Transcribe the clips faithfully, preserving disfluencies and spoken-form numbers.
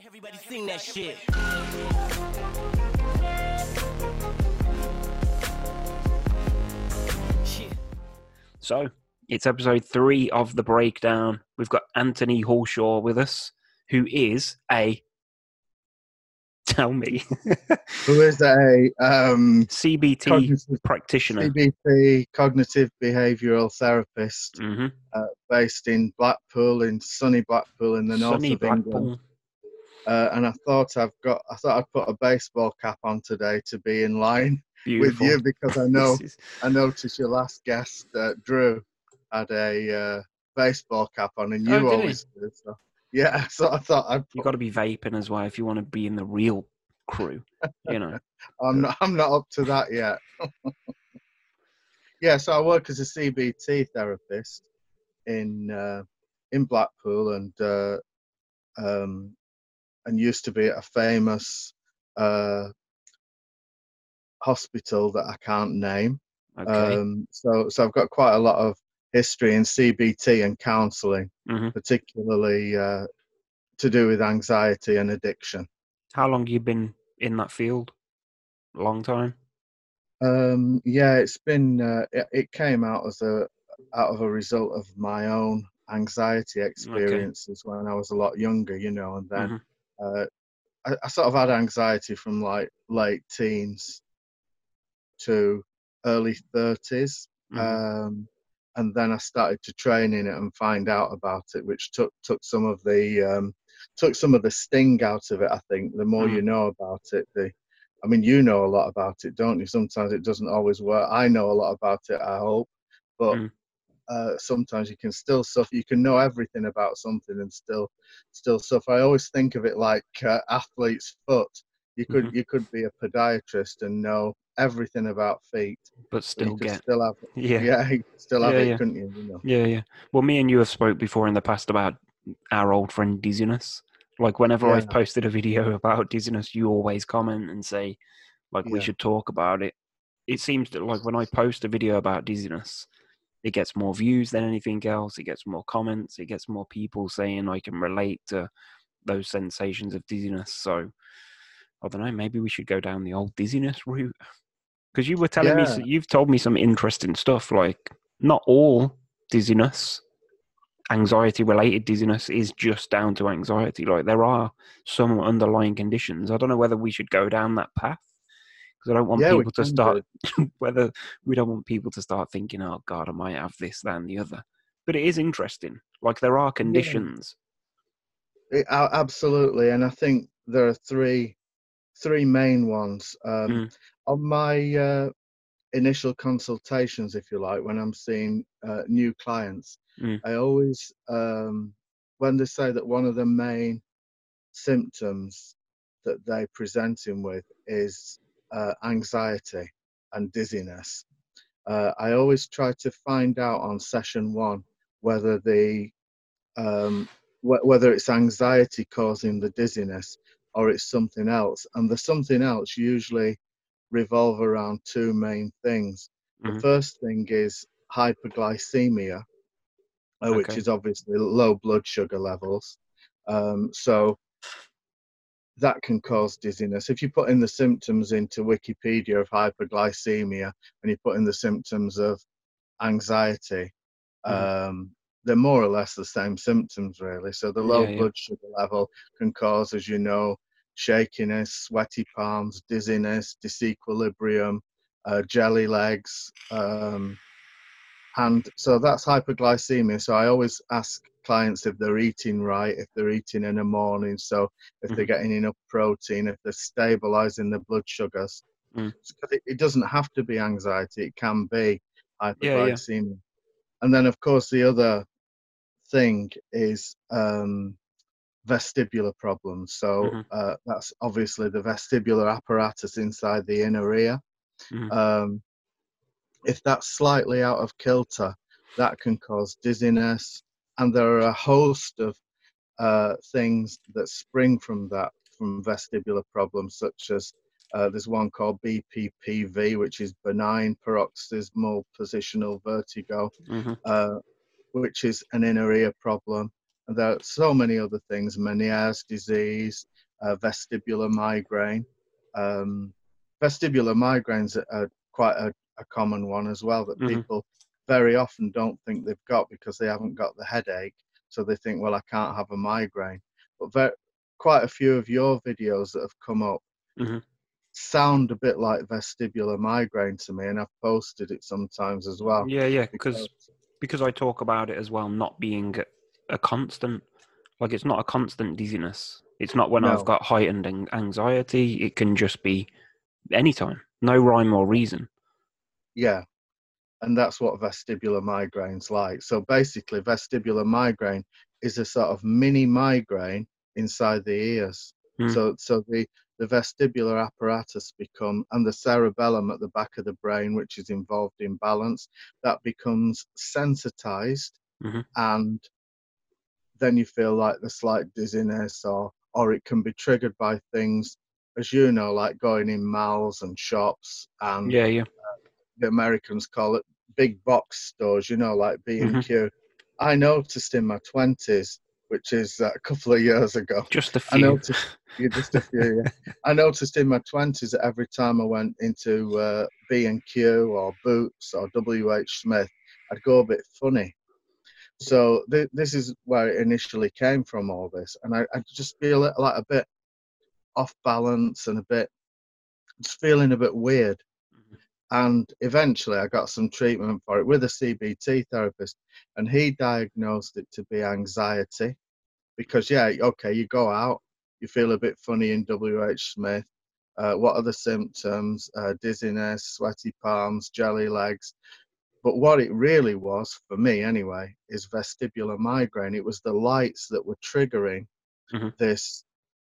Everybody sing that shit. So, it's episode three of The Breakdown. We've got Anthony Hallshaw with us, who is a... Tell me. Who is a um, C B T cognitive, practitioner. C B T, cognitive behavioural therapist, Mm-hmm. uh, based in Blackpool, in sunny Blackpool, in the north Sunny of Blackpool. England. Uh, and I thought I've got, I thought I'd put a baseball cap on today to be in line Beautiful. with you, because I know, This is- I noticed your last guest, uh, Drew, had a uh, baseball cap on, and you Oh, did he? always do. So yeah, so I thought I'd. you Put, got to be vaping as well if you want to be in the real crew, you know. I'm not, I'm not up to that yet. Yeah, so I work as a C B T therapist in uh, in Blackpool, and uh, um, and used to be at a famous uh, hospital that I can't name. Okay. Um, so so I've got quite a lot of history in C B T and counselling, Mm-hmm. particularly uh, to do with anxiety and addiction. How long have you been in that field? A long time? Um, yeah, it's been uh, it, it came out as a out of a result of my own anxiety experiences when I was a lot younger, you know, and then Mm-hmm. uh, I, I sort of had anxiety from like late teens to early thirties, Mm-hmm. um, and then I started to train in it and find out about it, which took took some of the um, took some of the sting out of it. I think the more Mm. you know about it, the I mean, you know a lot about it, don't you? Sometimes it doesn't always work. I know a lot about it, I hope, but Mm. uh, sometimes you can still suffer. You can know everything about something and still, still suffer. I always think of it like uh, athlete's foot. You could Mhm. you could be a podiatrist and know everything about feet, But but still you could get... still have Yeah. yeah, you could still have Yeah, it, yeah. couldn't you? You know. Yeah, yeah. Well, me and you have spoke before in the past about our old friend dizziness. Like, whenever Yeah, I've posted a video about dizziness, you always comment and say, like, we yeah, should talk about it. It seems that, like, when I post a video about dizziness, it gets more views than anything else. It gets more comments. It gets more people saying I can relate to those sensations of dizziness. So, I don't know, maybe we should go down the old dizziness route. Because you were telling me, yeah. so you've told me some interesting stuff, like, not all dizziness, anxiety related dizziness, is just down to anxiety. Like, there are some underlying conditions. I don't know whether we should go down that path, because I don't want Yeah, we people to can start do. whether we don't want people to start thinking, oh god, I might have this, that and the other. But it is interesting, like, there are Yeah, conditions. it, a- absolutely. And I think there are three three main ones. Um, Mm, on my uh, initial consultations, if you like, when I'm seeing uh, new clients, mm, I always, um, when they say that one of the main symptoms that they present him with is uh, anxiety and dizziness, uh, I always try to find out on session one whether the um, wh- whether it's anxiety causing the dizziness or it's something else. And the something else usually revolve around two main things. The mm. first thing is hyperglycemia, uh, which Okay. is obviously low blood sugar levels. Um, so that can cause dizziness. If you put in the symptoms into Wikipedia of hyperglycemia and you put in the symptoms of anxiety, Mm-hmm. um, they're more or less the same symptoms, really. So the low Yeah, yeah. blood sugar level can cause, as you know, shakiness, sweaty palms, dizziness, disequilibrium, uh, jelly legs, um, and so that's hyperglycemia. So I always ask clients if they're eating right, if they're eating in the morning, so if they're Mm-hmm. getting enough protein, if they're stabilizing the blood sugars. Mm. It, it doesn't have to be anxiety, it can be Yeah, yeah. hyperglycemia. And then, of course, the other thing is um, vestibular problems. So Mm-hmm. uh, that's obviously the vestibular apparatus inside the inner ear. Mm-hmm. Um, if that's slightly out of kilter, that can cause dizziness. And there are a host of uh, things that spring from that, from vestibular problems, such as uh, there's one called B P P V, which is benign paroxysmal positional vertigo, Mm-hmm. uh, which is an inner ear problem. And there are so many other things, Meniere's disease, uh, vestibular migraine. Um, vestibular migraines are, are quite a, a common one as well that Hmm. people very often don't think they've got because they haven't got the headache. So they think, well, I can't have a migraine. But very, quite a few of your videos that have come up Hmm. sound a bit like vestibular migraine to me, and I've posted it sometimes as well. Yeah, yeah, because Because because I talk about it as well, not being a constant. Like it's not a constant dizziness. It's not when I've no, got heightened an- anxiety. It can just be anytime, no rhyme or reason. yeah, and that's what vestibular migraine's like. So basically, vestibular migraine is a sort of mini migraine inside the ears. Mm. So, so the the vestibular apparatus become, and the cerebellum at the back of the brain, which is involved in balance, that becomes sensitized, Hmm. and then you feel like the slight dizziness, or or it can be triggered by things, as you know, like going in malls and shops, and Yeah, yeah. the Americans call it big box stores, you know, like B and Hmm. Q. I noticed in my twenties, which is uh, a couple of years ago, Just a I few. noticed, yeah, just a few, yeah. I noticed in my twenties that every time I went into uh, B and Q or Boots or W H Smith, I'd go a bit funny. So th- this is where it initially came from, all this. And I, I just feel it like a bit off balance and a bit, just feeling a bit weird. And eventually I got some treatment for it with a C B T therapist, and he diagnosed it to be anxiety. Because, yeah, okay, you go out, you feel a bit funny in W H Smith. Uh, what are the symptoms? Uh, dizziness, sweaty palms, jelly legs. But what it really was, for me anyway, is vestibular migraine. It was the lights that were triggering Hmm. this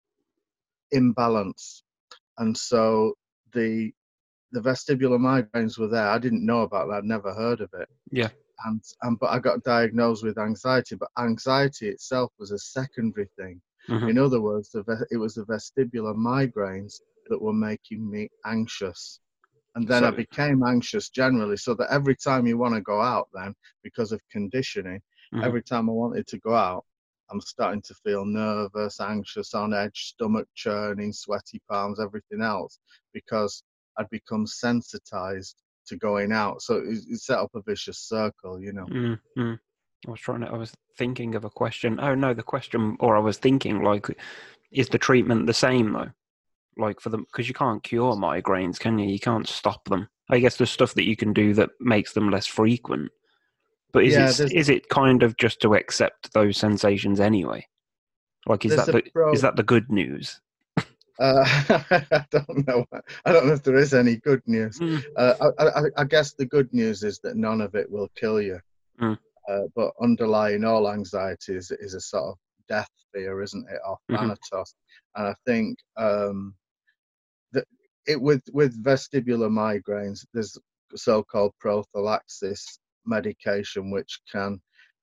imbalance. And so the the vestibular migraines were there. I didn't know about that. I'd never heard of it. Yeah. And, and but I got diagnosed with anxiety. But anxiety itself was a secondary thing. Hmm. In other words, the, it was the vestibular migraines that were making me anxious. And then I So. became anxious generally, so that every time you want to go out, then because of conditioning, Hmm. every time I wanted to go out, I'm starting to feel nervous, anxious, on edge, stomach churning, sweaty palms, everything else, because I'd become sensitized to going out. So it, it set up a vicious circle, you know. Mm, mm. I was trying to. I was thinking of a question. Oh no, the question, or I was thinking like, is the treatment the same though? Like for them, because you can't cure migraines, can you? You can't stop them. I guess there's stuff that you can do that makes them less frequent. But is Yeah, it there's is it kind of just to accept those sensations anyway? Like, is there's that a the is pro. that the good news? Uh, I don't know. I don't know if there is any good news. Mm, Uh, I, I, I guess the good news is that none of it will kill you. mm, Uh, but underlying all anxiety is, is a sort of death fear, isn't it, or mm-hmm, thanatos? And I think um, that it with with vestibular migraines, there's so-called prophylaxis medication which can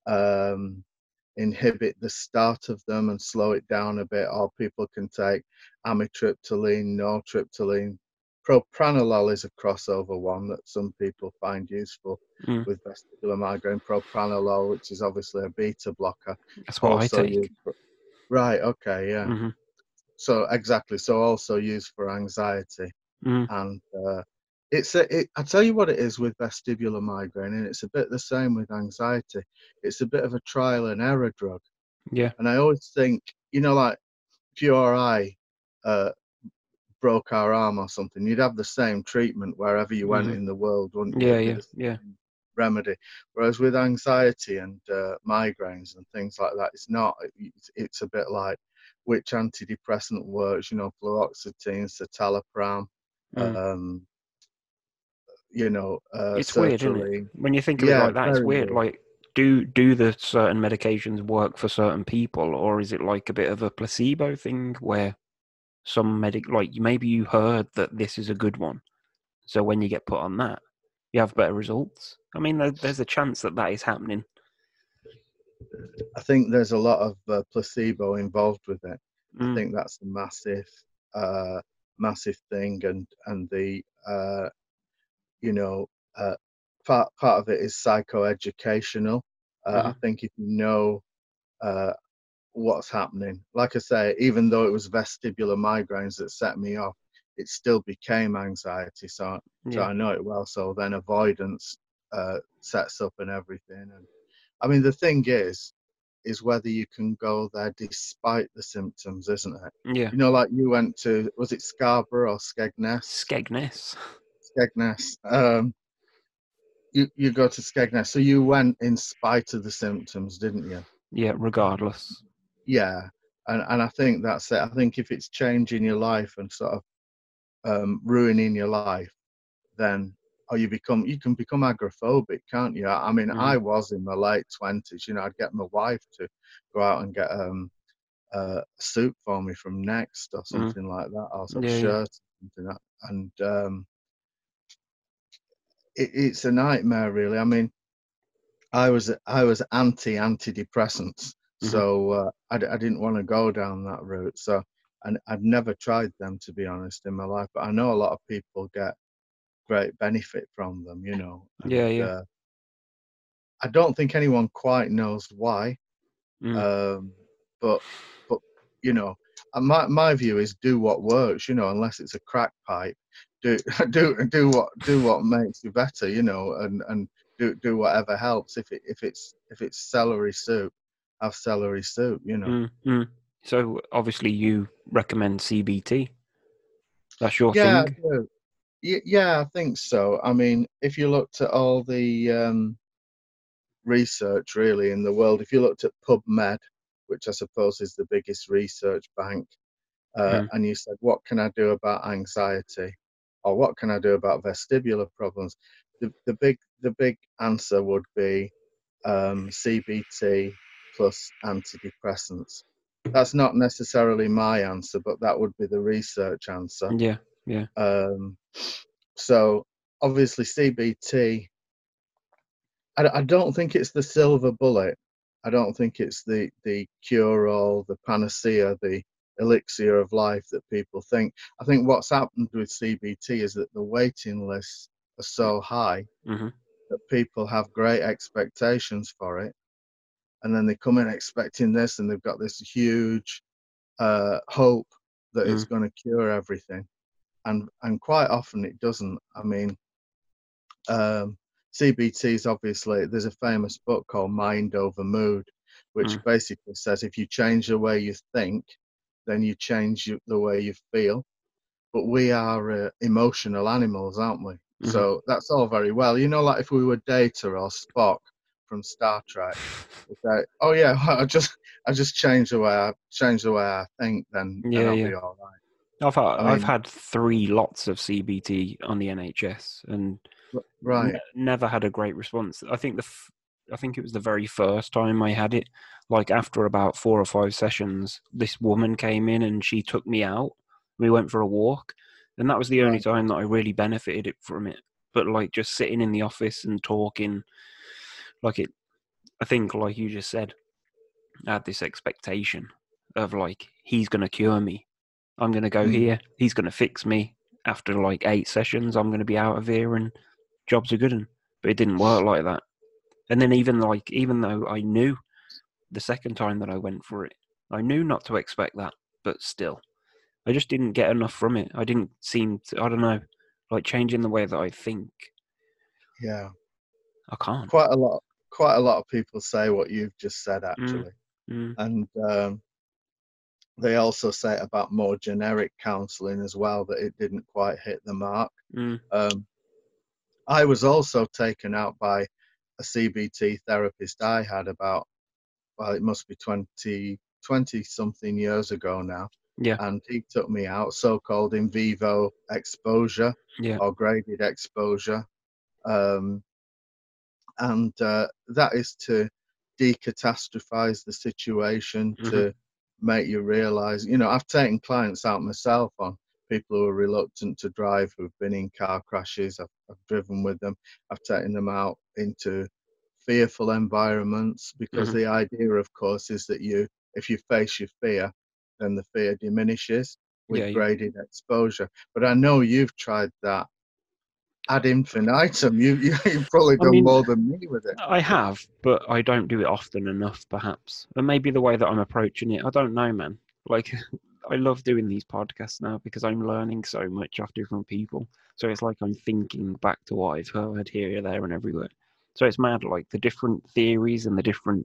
um, inhibit the start of them and slow it down a bit, or people can take amitriptyline, nortriptyline. Propranolol is a crossover one that some people find useful mm. with vestibular migraine. Propranolol, which is obviously a beta blocker, That's what I also take. used for, right, okay, yeah. Hmm. So exactly, so also used for anxiety. Mm, And uh, it's a, it, I tell you what it is with vestibular migraine, and it's a bit the same with anxiety. It's a bit of a trial and error drug. yeah, And I always think, you know, like if you or I uh, broke our arm or something, you'd have the same treatment wherever you went hmm, in the world, wouldn't you? yeah, It'd be yeah, the yeah. same remedy. Whereas with anxiety and uh, migraines and things like that, it's not. It's, it's a bit like which antidepressant works, you know, fluoxetine, citalopram, Mm. um, you know, uh, It's weird, isn't it? sertraline. When you think of it Yeah, like that, it's very weird. weird. Like, do do the certain medications work for certain people, or is it like a bit of a placebo thing where some medic, like maybe you heard that this is a good one, so when you get put on that, you have better results. I mean, there, there's a chance that that is happening. I think there's a lot of uh, placebo involved with it. I Mm, think that's a massive, uh, massive thing, and and the uh, you know uh, part part of it is psychoeducational. Uh, hmm. I think if you know uh, what's happening. Like I say, even though it was vestibular migraines that set me off, it still became anxiety. So, so Yeah. I know it well. So then avoidance uh, sets up and everything. And I mean, the thing is, is whether you can go there despite the symptoms, isn't it? Yeah. You know, like you went to, was it Scarborough or Skegness? Skegness. Skegness. Um, you, you go to Skegness. So you went in spite of the symptoms, didn't you? Yeah, regardless. Yeah. And, and I think that's it. I think if it's changing your life and sort of um, ruining your life, then or you become you can become agoraphobic, can't you? I mean, Mm. I was in my late twenties. You know, I'd get my wife to go out and get um, uh, soup for me from Next or Mm. something like that, or some Yeah, yeah. shirt, or something like that. And um, it, it's a nightmare, really. I mean, I was I was anti antidepressants, Mhm. so uh, I, I didn't want to go down that route. So, and I'd never tried them, to be honest, in my life. But I know a lot of people get great benefit from them, you know, Yeah, and yeah. uh, I don't think anyone quite knows why. Mm. Um, but but you know, and my my view is do what works, you know, unless it's a crack pipe. Do do do what do what makes you better, you know, and and do do whatever helps. If it if it's if it's celery soup, have celery soup, you know. Mm. Mm. So obviously you recommend C B T. That's your Yeah, I thing. do. Y- Yeah, I think so. I mean, if you looked at all the um, research really in the world, if you looked at PubMed, which I suppose is the biggest research bank, uh, Mm. and you said, what can I do about anxiety? Or what can I do about vestibular problems? The, the big the big answer would be um, C B T plus antidepressants. That's not necessarily my answer, but that would be the research answer. Yeah, yeah. Um, so obviously C B T, I, I don't think it's the silver bullet. I don't think it's the the cure all, the panacea, the elixir of life that people think. I think what's happened with C B T is that the waiting lists are so high Mhm. that people have great expectations for it, and then they come in expecting this, and they've got this huge uh, hope that it's Mm. going to cure everything, and and quite often it doesn't. I mean, um, C B T is obviously, there's a famous book called Mind Over Mood, which Mm. basically says if you change the way you think, then you change you, the way you feel. But we are uh, emotional animals, aren't we? Mhm. So that's all very well. You know, like if we were Data or Spock from Star Trek, we say, "Oh yeah, I just I just change the way I change the way I think, then then Yeah, I'll yeah. be all right." I've had, I I've mean, had three lots of C B T on the N H S and r- n- right, never had a great response. I think the f- I think it was the very first time I had it. Like after about four or five sessions, this woman came in and she took me out. We went for a walk, and that was the only right, time that I really benefited it from it. But like just sitting in the office and talking, like it, I think like you just said, I had this expectation of like he's gonna cure me. I'm gonna go mm, here. He's gonna fix me. After like eight sessions, I'm gonna be out of here and jobs are good. Un. But it didn't work like that. And then even like even though I knew the second time that I went for it, I knew not to expect that, but still, I just didn't get enough from it. I didn't seem to. I don't know, like changing the way that I think. yeah. I can't. Quite a lot, quite a lot of people say what you've just said Mm, actually, mm, and um, they also say about more generic counselling as well that it didn't quite hit the mark. mm, Um, I was also taken out by a C B T therapist I had about, well, it must be twenty, twenty something years ago now. yeah, And he took me out, so called in vivo exposure yeah. or graded exposure. Um, and uh, that is to decatastrophize the situation, Hmm. to make you realize, you know, I've taken clients out myself on people who are reluctant to drive, who've been in car crashes. I've, I've driven with them. I've taken them out into fearful environments, because Hmm. the idea, of course, is that you, if you face your fear, then the fear diminishes Yeah, with yeah. graded exposure. But I know you've tried that ad infinitum. You, you you've probably I done mean, more than me with it. I have, but I don't do it often enough, perhaps. And maybe the way that I'm approaching it, I don't know, man. Like, I love doing these podcasts now because I'm learning so much off different people. So it's like I'm thinking back to what I've heard here, there, and everywhere. So it's mad, like the different theories and the different,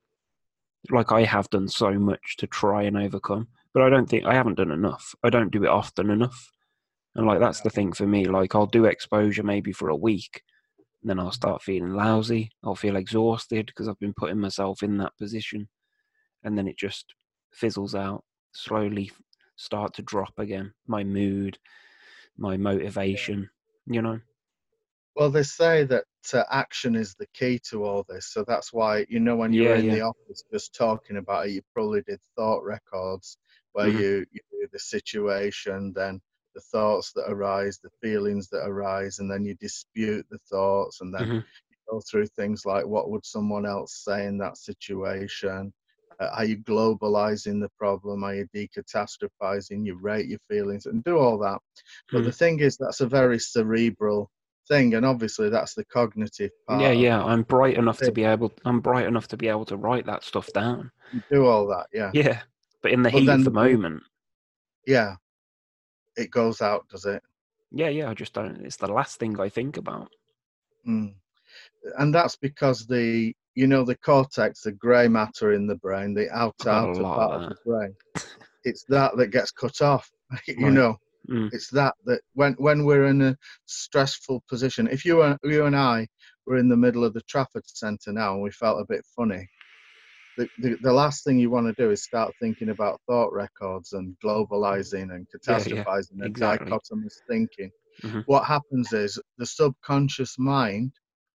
like I have done so much to try and overcome, but I don't think I haven't done enough. I don't do it often enough. And like that's the thing for me. Like I'll do exposure maybe for a week, and then I'll start feeling lousy. I'll feel exhausted because I've been putting myself in that position, and then it just fizzles out. Slowly start to drop again. My mood, my motivation. You know. Well, they say that uh, action is the key to all this. So that's why, you know, when you were Yeah, in yeah. the office just talking about it, you probably did thought records where Mhm. you, you do the situation, then the thoughts that arise, the feelings that arise, and then you dispute the thoughts, and then Mhm. you go through things like what would someone else say in that situation? Uh, are you globalizing the problem? Are you decatastrophizing? You rate your feelings and do all that. But the Mhm. thing is, that's a very cerebral thing, and obviously that's the cognitive Yeah, part of, yeah. of I'm bright enough to it. be able. I'm bright enough to be able to write that stuff down. You do all that, yeah. Yeah, but in the But heat of then, the the, moment, yeah, it goes out, does it? yeah, yeah. I just don't. It's the last thing I think about. Mm. And that's because the, you know, the cortex, the grey matter in the brain, the I've got a outer lot of part of the that. brain, it's that that gets cut off. You Right. know, Mm. it's that that when when we're in a stressful position. If you and you and I were in the middle of the Trafford Centre now and we felt a bit funny, the, the, the last thing you want to do is start thinking about thought records and globalizing and Yeah, yeah. catastrophizing and Exactly. dichotomous thinking. Mhm. What happens is the subconscious mind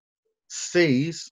sees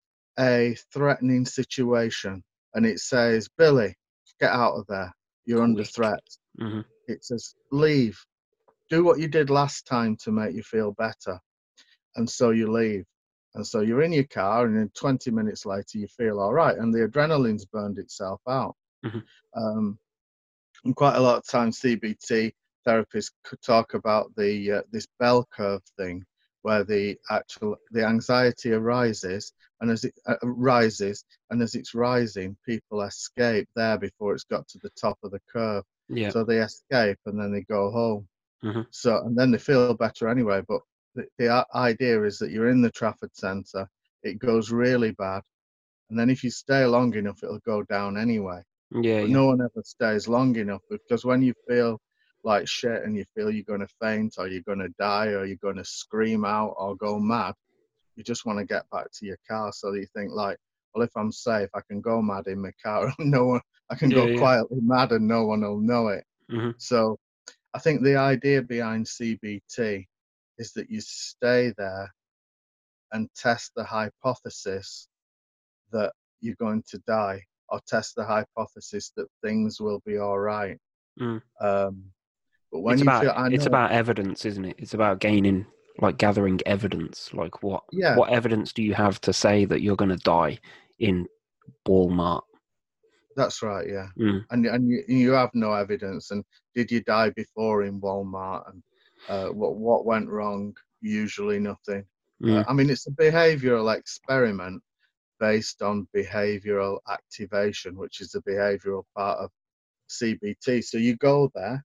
a threatening situation and it says, Billy, get out of there. You're under Quick. threat. Mhm. It says, leave. Do what you did last time to make you feel better. And so you leave. And so you're in your car, and then twenty minutes later, you feel all right. And the adrenaline's burned itself out. Mhm. Um, and quite a lot of times, C B T therapists could talk about the uh, this bell curve thing, where the actual the anxiety arises, and as it uh, rises, and as it's rising, people escape there before it's got to the top of the curve. Yeah. So they escape, and then they go home. Mhm. So and then they feel better anyway. But the, the idea is that you're in the Trafford Centre, it goes really bad, and then if you stay long enough, it'll go down anyway. Yeah, But yeah. no one ever stays long enough, because when you feel like shit and you feel you're going to faint or you're going to die or you're going to scream out or go mad, you just want to get back to your car, so that you think like, well, if I'm safe, I can go mad in my car and no one, I can Yeah, go yeah. quietly mad and no one will know it. Mhm. So I think the idea behind C B T is that you stay there and test the hypothesis that you're going to die, or test the hypothesis that things will be all right. Mm. Um, but when It's you about feel, I it's know, about evidence, isn't it? It's about gaining, like gathering evidence. Like what yeah, what evidence do you have to say that you're going to die in Walmart? that's right, yeah. Mm. And and you, you have no evidence. And did you die before in Walmart? And uh, what what went wrong? Usually nothing. Uh, Mm. I mean, it's a behavioural experiment based on behavioural activation, which is the behavioural part of C B T. So you go there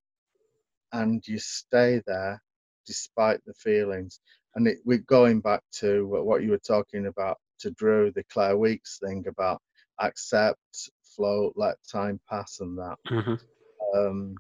and you stay there despite the feelings. And it, we're going back to what you were talking about to Drew, the Claire Weeks thing about accept, float, let time pass, and that. Mhm. Um,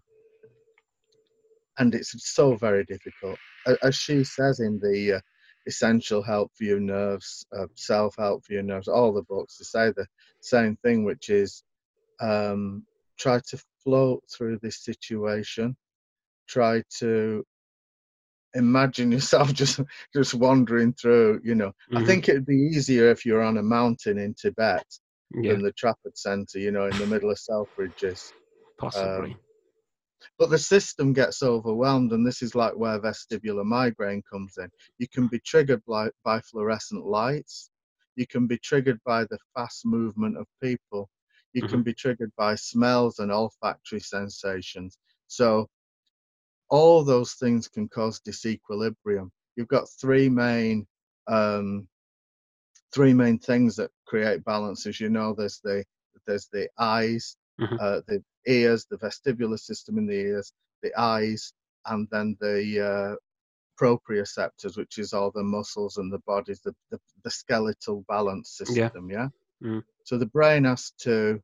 and it's so very difficult. As she says in the uh, Essential Help for Your Nerves, uh, Self Help for Your Nerves, all the books, they say the same thing, which is um, try to float through this situation, try to imagine yourself just just wandering through, you know. I Mhm. think it'd be easier if you're on a mountain in Tibet Yeah. than the Trafford Centre, you know, in the middle of Selfridges. Possibly. Um, but the system gets overwhelmed, and this is like where vestibular migraine comes in. You can be triggered by, by fluorescent lights. You can be triggered by the fast movement of people. You Mhm. can be triggered by smells and olfactory sensations. So all those things can cause disequilibrium. you've got three main um, three main things that create balance. As you know, there's the there's the eyes, Mm-hmm. uh, the ears, the vestibular system in the ears, the eyes, and then the uh, proprioceptors, which is all the muscles and the bodies, the, the, the skeletal balance Yeah. system, yeah? Mm. So the brain has to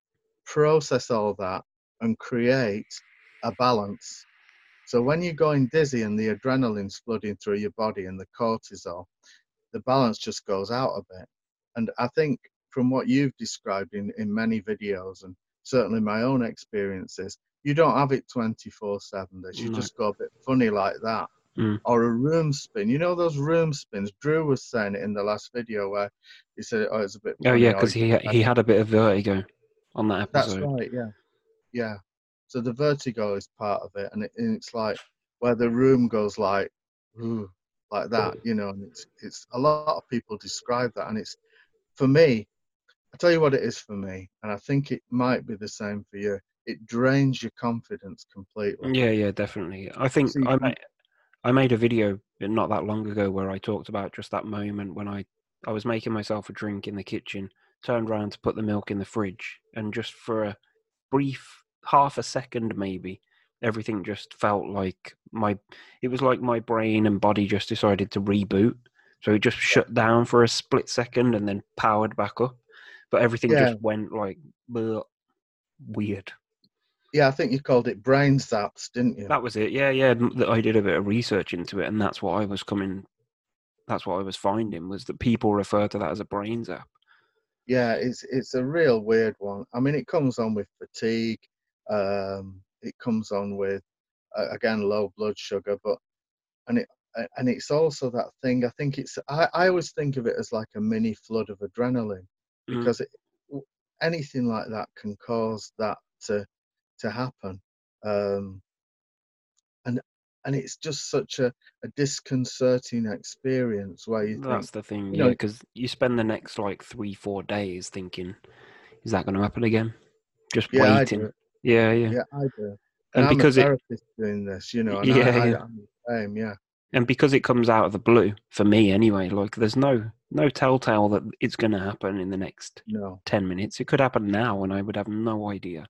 process all that and create a balance. So when you're going dizzy and the adrenaline's flooding through your body and the cortisol, the balance just goes out a bit. And I think from what you've described in, in many videos, and certainly my own experiences, you don't have it twenty-four seven. This you No. just go a bit funny like that. Mm. Or a room spin. You know those room spins? Drew was saying it in the last video where he said, oh, it's a bit Oh funny. yeah, Or because he he had a bit of vertigo on that that's episode. right, yeah. Yeah. So the vertigo is part of it. And, it, and it's like where the room goes like, ooh, like that, you know, and it's, it's a lot of people describe that. And it's, for me, I tell you what it is for me, and I think it might be the same for you. It drains your confidence completely. Yeah, yeah, definitely. I think See, I made I made a video not that long ago where I talked about just that moment when I I was making myself a drink in the kitchen, turned around to put the milk in the fridge, and just for a brief half a second maybe, everything just felt like my it was like my brain and body just decided to reboot. So it just shut down for a split second and then powered back up. But everything yeah, just went like bleh, weird. yeah, I think you called it brain zaps, didn't you? That was it. Yeah, yeah. m- I did a bit of research into it, and that's what I was coming. That's what I was finding was that people refer to that as a brain zap. Yeah, it's it's a real weird one. I mean, it comes on with fatigue. Um, it comes on with uh, again low blood sugar, but and it and it's also that thing. I think it's I, I always think of it as like a mini flood of adrenaline Mm. because it, anything like that can cause that to to happen. Um, and and it's just such a, a disconcerting experience where you think, That's the thing, you yeah, know, because you spend the next like three, four days thinking, "Is that going to happen again?" Just yeah, I waiting. do, Yeah, yeah. yeah, I do, and And I'm a because it, therapist doing this, you know, and I, yeah, I yeah, I'm the same, yeah, and because it comes out of the blue for me anyway. Like, there's no no telltale that it's going to happen in the next no, ten minutes. It could happen now, and I would have no idea,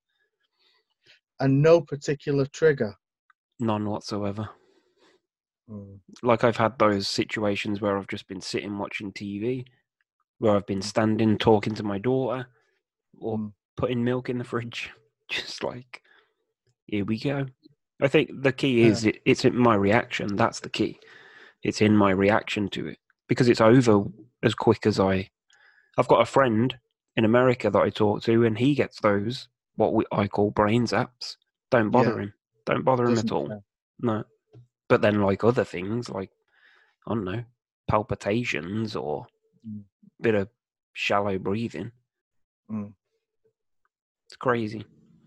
and no particular trigger. none whatsoever. Mm, Like I've had those situations where I've just been sitting watching T V, where I've been mm, standing talking to my daughter, or mm, putting milk in the fridge. Just like, here we go. I think the key yeah, is it, it's in my reaction. That's the key. It's in my reaction to it because it's over as quick as I. I've got a friend in America that I talk to, and he gets those what we, I call brain zaps. Don't yeah, bother him. Don't bother him at doesn't all. care. No. But then, like other things, like I don't know, palpitations or Mm, bit of shallow breathing. mm. It's crazy.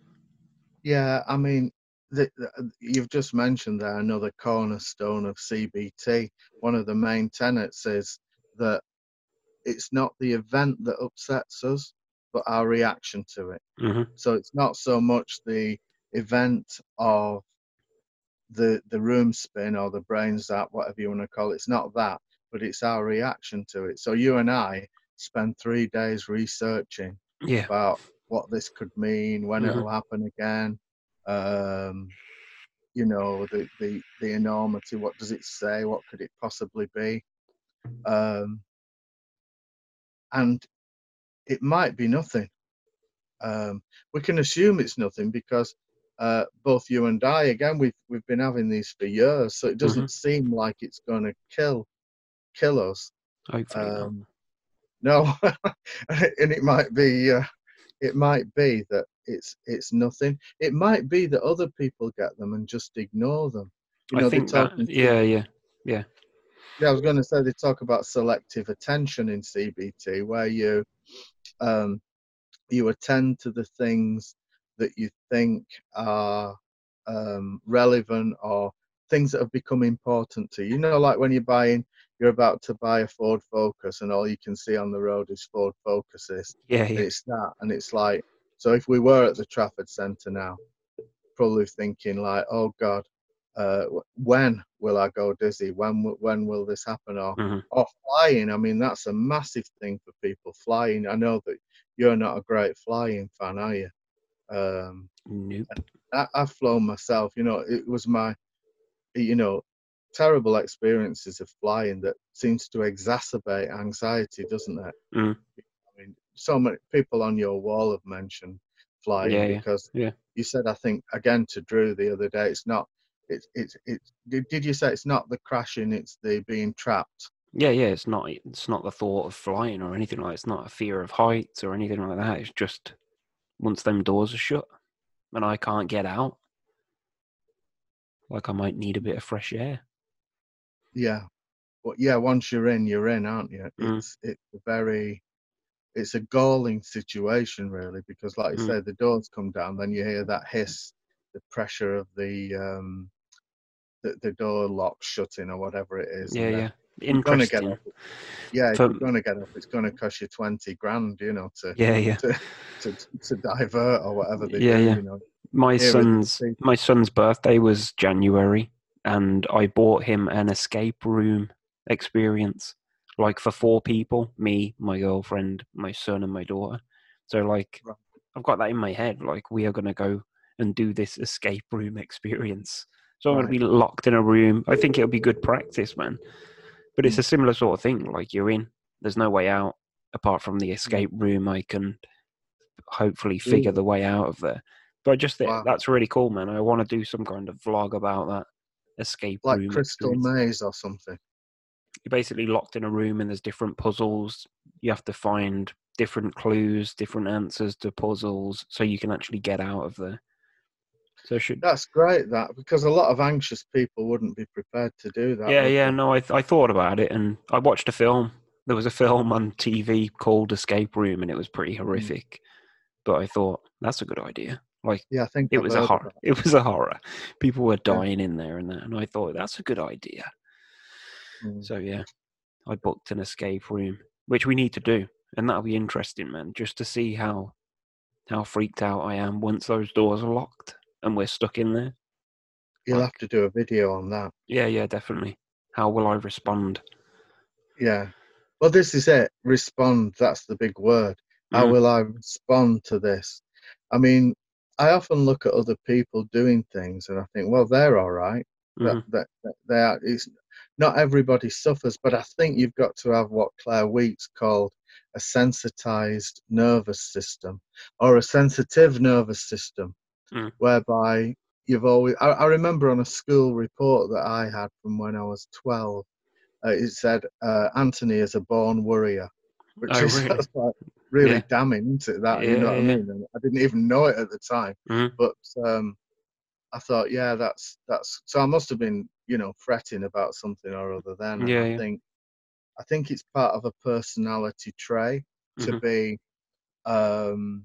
Yeah, I mean, the, the, you've just mentioned there another cornerstone of C B T. One of the main tenets is that it's not the event that upsets us, but our reaction to it. Hmm. So it's not so much the event of the the room spin or the brain zap, whatever you want to call it. It's not that, but it's our reaction to it. So you and I spend three days researching Yeah. about what this could mean, when Hmm. it'll happen again. Um, you know, the the the enormity. What does it say? What could it possibly be? Um, and it might be nothing. Um, we can assume it's nothing because uh, both you and I, again, we've we've been having these for years, so it Hmm. doesn't seem like it's going to kill kill us. Hopefully not. Um, no, and it might be uh, it might be that it's it's nothing. It might be that other people get them and just ignore them. You I know, they think talk that, in C- yeah, yeah, yeah. yeah, I was going to say they talk about selective attention in C B T, where you um, you attend to the things that you think are um, relevant or things that have become important to you. You know, like when you're buying, you're about to buy a Ford Focus and all you can see on the road is Ford Focuses. Yeah, And yeah. it's that. And it's like, so if we were at the Trafford Centre now, probably thinking like, oh God, uh, when will I go dizzy? When when will this happen? Or Mm-hmm. or flying. I mean, that's a massive thing for people. Flying. I know that you're not a great flying fan, are you? Um, Nope. I, I've flown myself. You know, it was my, you know, terrible experiences of flying that seems to exacerbate anxiety, doesn't it? Mm. I mean, so many people on your wall have mentioned flying Yeah, yeah, because yeah. you said, I think, again to Drew the other day, it's not, it's, it's, it's, did, did you say it's not the crashing, it's the being trapped? Yeah, yeah, it's not it's not the thought of flying or anything like that. It's not a fear of heights or anything like that. It's just once them doors are shut and I can't get out, like I might need a bit of fresh air. Yeah. Well, yeah, once you're in, you're in, aren't you? Mm, It's, it's a very, it's a galling situation, really, because like you mm. say, the doors come down, then you hear that hiss, the pressure of the, um, the, the door lock shutting or whatever it is, Yeah, and then yeah. you're gonna get Interesting. up. Yeah, if For you're gonna get up, it's gonna cost you twenty grand, you know, to yeah, yeah, to to, to divert or whatever they yeah, do, yeah. you know. My Hearing these son's people, my son's birthday was January, and I bought him an escape room experience, like for four people, me, my girlfriend, my son, and my daughter. So like, right, I've got that in my head. Like, we are gonna go and do this escape room experience. So I'm gonna right, be locked in a room. I think it'll be good practice, man. But it's mm, a similar sort of thing. Like, you're in, there's no way out apart from the yeah, escape room. I can hopefully figure really, the way out of there. But I just think wow, that's really cool, man. I want to do some kind of vlog about that escape like room Crystal experience. Maze or something. You're basically locked in a room and there's different puzzles. You have to find different clues, different answers to puzzles so you can actually get out of there. So it should That's great, that, because a lot of anxious people wouldn't be prepared to do that, Yeah, would yeah, they? no, I th- I thought about it and I watched a film. There was a film on T V called Escape Room and it was pretty Mm. horrific. But I thought that's a good idea. Like, Yeah, I think it I've was a heard of horror. that. It was a horror. People were Yeah. dying in there and that, and I thought that's a good idea. Mm. So yeah, I booked an escape room, which we need to do, and that'll be interesting, man, just to see how how freaked out I am once those doors are locked and we're stuck in there. You'll Like, have to do a video on that. yeah, yeah, definitely. How will I respond? Yeah. Well, this is it. Respond. That's the big word. How Mm, will I respond to this? I mean, I often look at other people doing things and I think, well, they're all right. That mm, that, that they are. It's not everybody suffers, but I think you've got to have what Claire Weeks called a sensitized nervous system or a sensitive nervous system, mm. whereby you've always. I, I remember on a school report that I had from when I was twelve. Uh, it said uh, Anthony is a born worrier, which Oh, is really? that's like Yeah, really damning, isn't it? That, you know yeah, what I yeah. mean? And I didn't even know it at the time, Mm, but um, I thought, yeah, that's that's. So I must have been, you know, fretting about something or other then, and yeah, I yeah. think I think it's part of a personality trait to Mm-hmm. be um,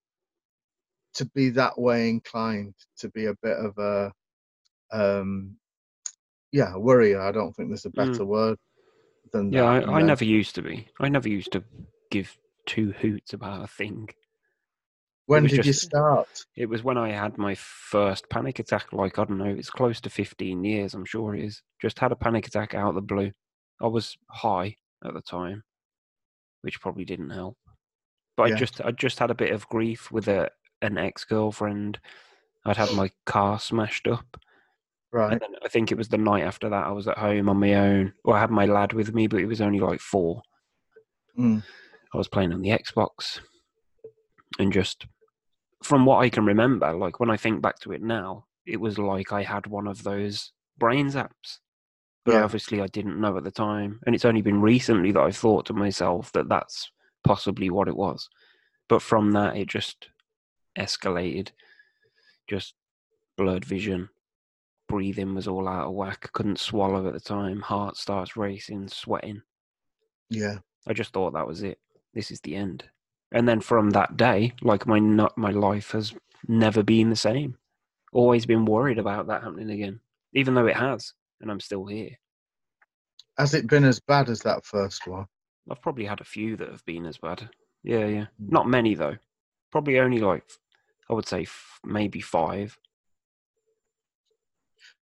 to be that way inclined, to be a bit of a um, yeah, worrier. I don't think there's a Mm. better word than Yeah, that. I, And I then never used to be. I never used to give two hoots about a thing. It when was did you just start? It was when I had my first panic attack, like, I don't know, it's close to fifteen years, I'm sure it is. Just had a panic attack out of the blue. I was high at the time, which probably didn't help. But I Yeah, just I just had a bit of grief with a an ex-girlfriend. I'd had my car smashed up. And right. then I think it was the night after that I was at home on my own. Well, I had my lad with me, but he was only like four. Mm, I was playing on the Xbox and just from what I can remember, like when I think back to it now, it was like I had one of those brain zaps. But yeah, obviously I didn't know at the time. And it's only been recently that I've thought to myself that that's possibly what it was. But from that, it just escalated. Just blurred vision. Breathing was all out of whack. Couldn't swallow at the time. Heart starts racing, sweating. yeah. I just thought that was it. This is the end. And then from that day, like my my life has never been the same. Always been worried about that happening again, even though it has, and I'm still here. Has it been as bad as that first one? I've probably had a few that have been as bad. Yeah, yeah. Mm. Not many though. Probably only like, I would say f- maybe five.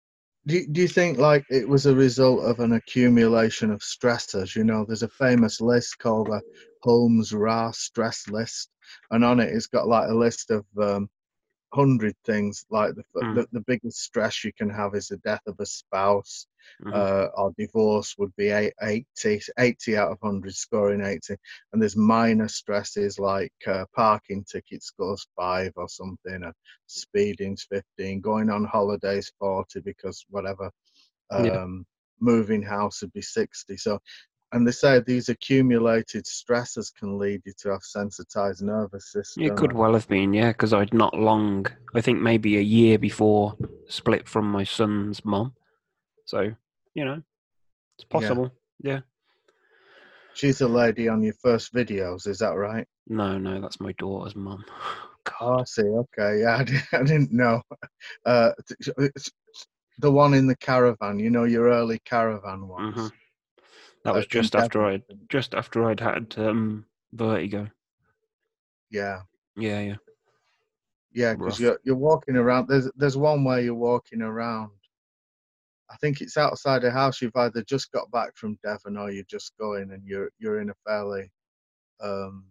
Do, do you think like it was a result of an accumulation of stressors? You know, there's a famous list called the Holmes-Rahe stress list, and on it it's got like a list of um, hundred things. Like the, Mm, the the biggest stress you can have is the death of a spouse, hmm uh, or divorce would be eight- eighty, eighty out of hundred, scoring eighty. And there's minor stresses like uh, parking ticket scores five or something, and speeding's fifteen, going on holidays forty because whatever, Yeah, um, moving house would be sixty. So, and they say these accumulated stresses can lead you to have sensitized nervous it system could and well have been, yeah, because I'd not long, I think maybe a year before, split from my son's mum. So, you know, it's yeah. possible. Yeah. She's a lady on your first videos, is that right? No, no, that's my daughter's mum. Oh, God. I see. Okay, yeah, I didn't, I didn't know. Uh, it's the one in the caravan, you know, your early caravan hmm ones, That uh, was in just after Devon. I I'd think. just after I'd had um, vertigo. Yeah, Yeah, yeah, yeah, because rough. you're you're walking around. There's there's one way you're walking around. I think it's outside the house. You've either just got back from Devon or you're just going, and you're you're in a fairly um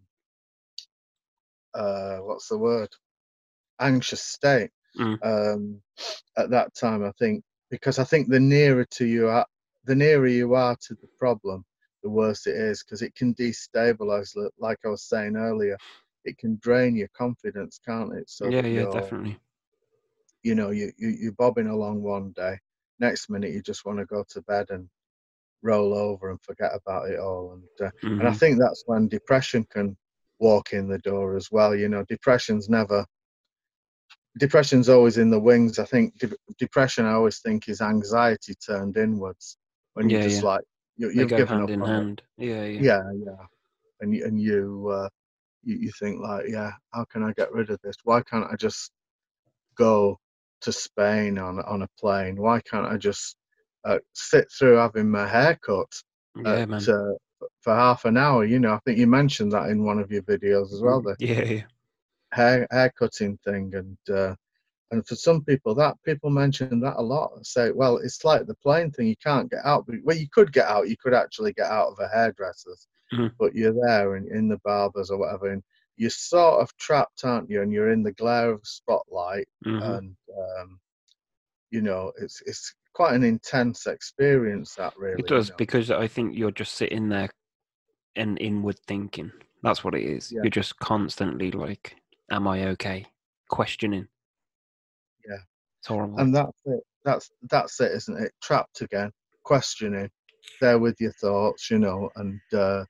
uh what's the word, anxious state. Mm. Um, at that time, I think, because I think the nearer to you are, the nearer you are to the problem, the worse it is, because it can destabilize. Like I was saying earlier, it can drain your confidence, can't it? So Yeah, that yeah, you're, definitely. you know, you, you you're bobbing along one day, next minute you just want to go to bed and roll over and forget about it all. And uh, and I hmm think that's when depression can walk in the door as well. You know, depression's never depression's always in the wings. I think de- depression, I always think, is anxiety turned inwards. When you Yeah, just yeah. like you, They you've go given hand up in on it. hand. Yeah, yeah. Yeah, yeah. And you, and you, uh, you you think like, yeah, how can I get rid of this? Why can't I just go to Spain on on a plane? Why can't I just uh, sit through having my hair cut at, Yeah, man. uh, for half an hour? You know, I think you mentioned that in one of your videos as well, Mm, the yeah, yeah. hair hair cutting thing. And uh, And for some people, that people mention that a lot. Say, well, it's like the plane thing. You can't get out. Well, you could get out. You could actually get out of a hairdresser's, Mm, but you're there in, in the barbers or whatever, and you're sort of trapped, aren't you? And you're in the glare of spotlight, hmm and um, you know, it's it's quite an intense experience. That It really, you does know. because I think you're just sitting there and inward thinking. That's what it is. Yeah, You're just constantly like, "Am I okay?" Questioning. yeah. It's horrible. And that's it. That's that's it, isn't it? Trapped again, questioning, there with your thoughts, you know, and. Uh,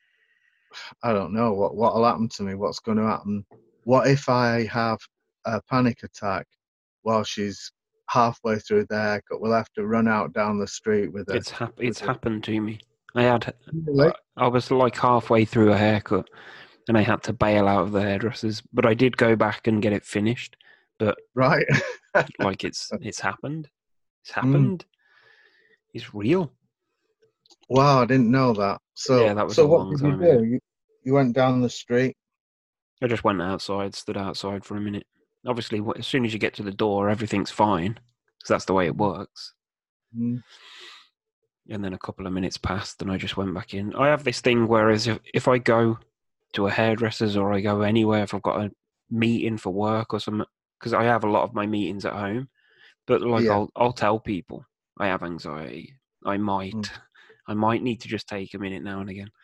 I don't know what what'll happen to me. What's going to happen? What if I have a panic attack while she's halfway through the haircut? We'll have to run out down the street with a It's hap- with It's a happened to me. I had really I I was like halfway through a haircut and I had to bail out of the hairdressers, but I did go back and get it finished. But right. like it's it's happened. It's Mm. happened. It's real. Wow, I didn't know that. Yeah, So that was a so what long did you time ago. do? You you went down the street, I just went outside, stood outside for a minute. Obviously, as soon as you get to the door, everything's fine because that's the way it works. mm, And then a couple of minutes passed, and I just went back in. I have this thing whereas if if I go to a hairdresser's or I go anywhere, if I've got a meeting for work or something, because I have a lot of my meetings at home, but like yeah. I'll I'll tell people I have anxiety. I Mm. might I might need to just take a minute now and again.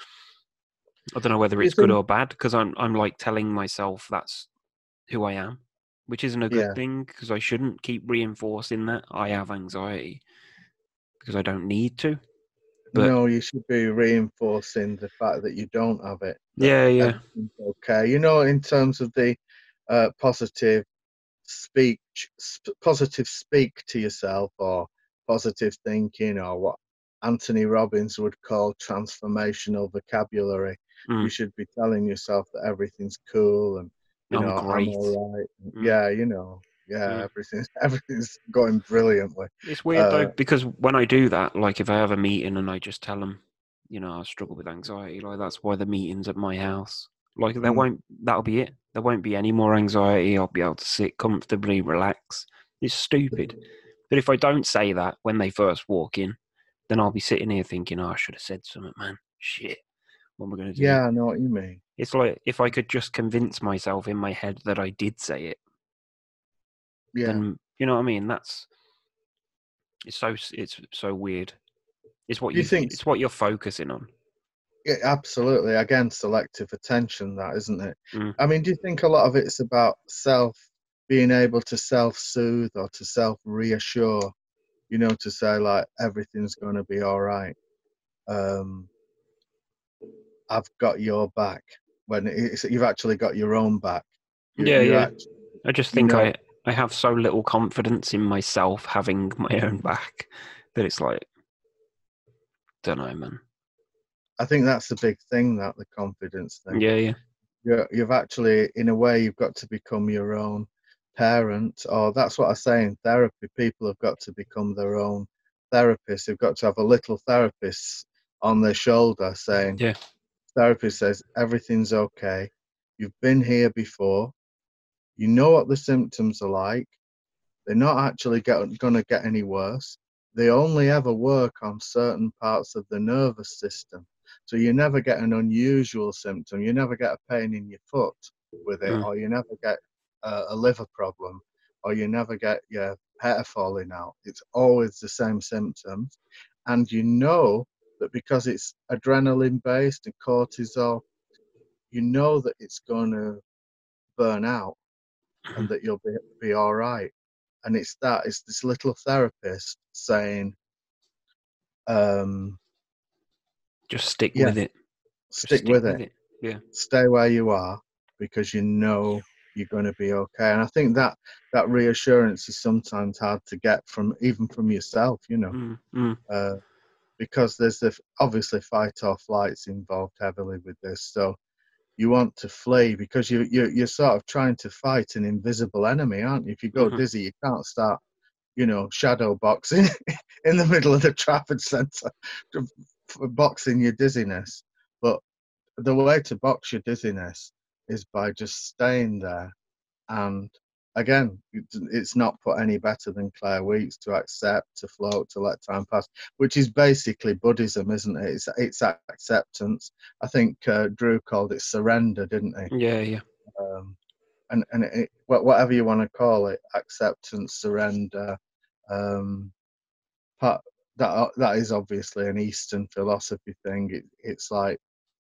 I don't know whether Do you it's good think? or bad because I'm I'm like telling myself that's who I am, which isn't a good Yeah. thing because I shouldn't keep reinforcing that I have anxiety because I don't need to. But No, you should be reinforcing the fact that you don't have it, that yeah, yeah, everything's okay. You know, in terms of the uh, positive speak, sp- positive speak to yourself, or positive thinking, or what Anthony Robbins would call transformational vocabulary. You mm, should be telling yourself that everything's cool and, you I'm know, I'm great. all right. Mm, Yeah, you know, yeah, mm. everything's everything's going brilliantly. It's weird though Uh, because when I do that, like if I have a meeting and I just tell them, you know, I struggle with anxiety, like that's why the meeting's at my house. Like there mm, won't, that'll be it. There won't be any more anxiety. I'll be able to sit comfortably, relax. It's stupid. But if I don't say that when they first walk in, then I'll be sitting here thinking, oh, I should have said something, man. Shit. What am I going to do? Yeah, I know what you mean. It's like if I could just convince myself in my head that I did say it, Yeah. then, you know what I mean? That's, it's so, it's so weird. It's what Do you you, think? it's what you're focusing on. Yeah, absolutely. Again, selective attention, that isn't it? Mm. I mean, do you think a lot of it's about self being able to self-soothe or to self-reassure? You know, to say like everything's going to be all right. Um, I've got your back. When it's, you've actually got your own back. You, Yeah, you're yeah. actually, I just you think know, I, I have so little confidence in myself having my own back that it's like, don't know, man. I think that's the big thing, that the confidence thing. Yeah, yeah. You're, you've actually, in a way, you've got to become your own parent, or that's what I say in therapy. People have got to become their own therapist. They've got to have a little therapist on their shoulder saying, Yeah. therapist says, everything's okay. You've been here before. You know what the symptoms are like. They're not actually going to get any worse. They only ever work on certain parts of the nervous system. So you never get an unusual symptom. You never get a pain in your foot with it, Mm. or you never get a, a liver problem, or you never get your hair falling out. It's always the same symptoms. And you know that because it's adrenaline based and cortisol, you know that it's going to burn out and that you'll be, be all right. And it's that, it's this little therapist saying, um, Just stick yeah, with it. Just stick stick with with it, it. Yeah. stay where you are because you know you're going to be okay. And I think that that reassurance is sometimes hard to get from even from yourself, you know, Mm. Mm. uh, because there's the obviously fight or flights involved heavily with this. So you want to flee because you, you you're sort of trying to fight an invisible enemy, aren't you? If you go Mm-hmm. dizzy, you can't start, you know, shadow boxing in the middle of the Trafford Centre, boxing your dizziness. But the way to box your dizziness is by just staying there. And again, it's not put any better than Claire Weeks, to accept, to float, to let time pass, which is basically Buddhism, isn't it? It's, it's acceptance. I think uh, Drew called it surrender, didn't he? Yeah, yeah. Um, and and it, whatever you want to call it, acceptance, surrender, um, part, that that is obviously an Eastern philosophy thing. It, it's like,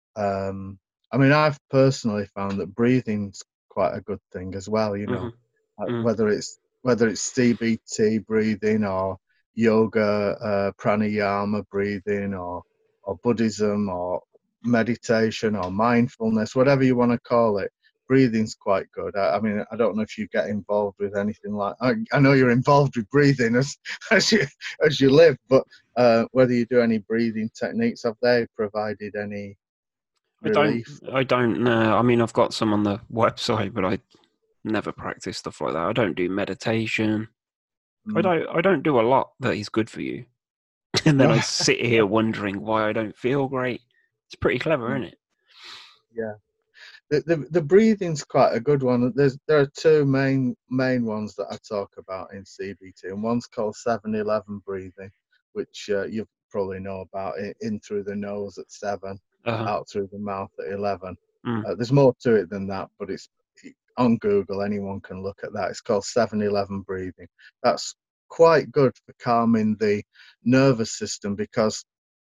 um, I mean, I've personally found that breathing's quite a good thing as well. You know, uh, Mm-hmm. Mm. whether it's whether it's C B T breathing or yoga, uh, pranayama breathing, or or Buddhism or meditation or mindfulness, whatever you want to call it. Breathing's quite good. I, I mean, I don't know if you get involved with anything like. I, I know you're involved with breathing as as you as you live, but uh, whether you do any breathing techniques, have they provided any I don't. relief? I don't know. I mean, I've got some on the website, but I never practice stuff like that. I don't do meditation. I Mm. don't. I don't do a lot that is good for you. And then I sit here wondering why I don't feel great. It's pretty clever, isn't it? Yeah, the, the the breathing's quite a good one. There's there are two main main ones that I talk about in C B T, and one's called seven eleven breathing, which uh, you probably know about. It in through the nose at seven, Uh, out through the mouth at eleven. mm, Uh, there's more to it than that, but it's on Google. Anyone can look at that. It's called seven eleven breathing. That's quite good for calming the nervous system because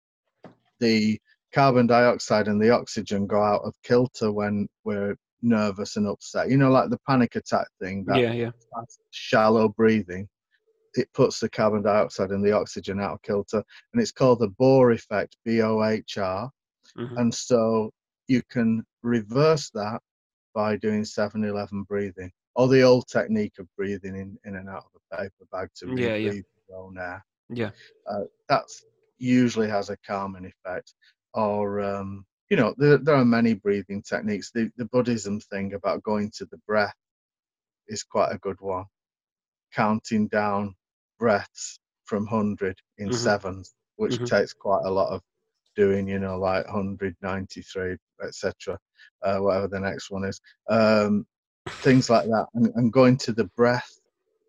the carbon dioxide and the oxygen go out of kilter when we're nervous and upset. You know, like the panic attack thing, that yeah, yeah. shallow breathing, it puts the carbon dioxide and the oxygen out of kilter. And it's called the Bohr effect, B O H R. Mm-hmm. And so you can reverse that by doing seven eleven breathing, or the old technique of breathing in, in and out of a paper bag to Yeah, yeah, rebreathe your own air. yeah. Uh, that's usually has a calming effect. Or, um, you know, there, there are many breathing techniques. The, the Buddhism thing about going to the breath is quite a good one. Counting down breaths from one hundred in Mm-hmm. sevens, which Mm-hmm. takes quite a lot of doing, you know, like one hundred ninety-three, et cetera, uh, whatever the next one is. Um, things like that. And, and going to the breath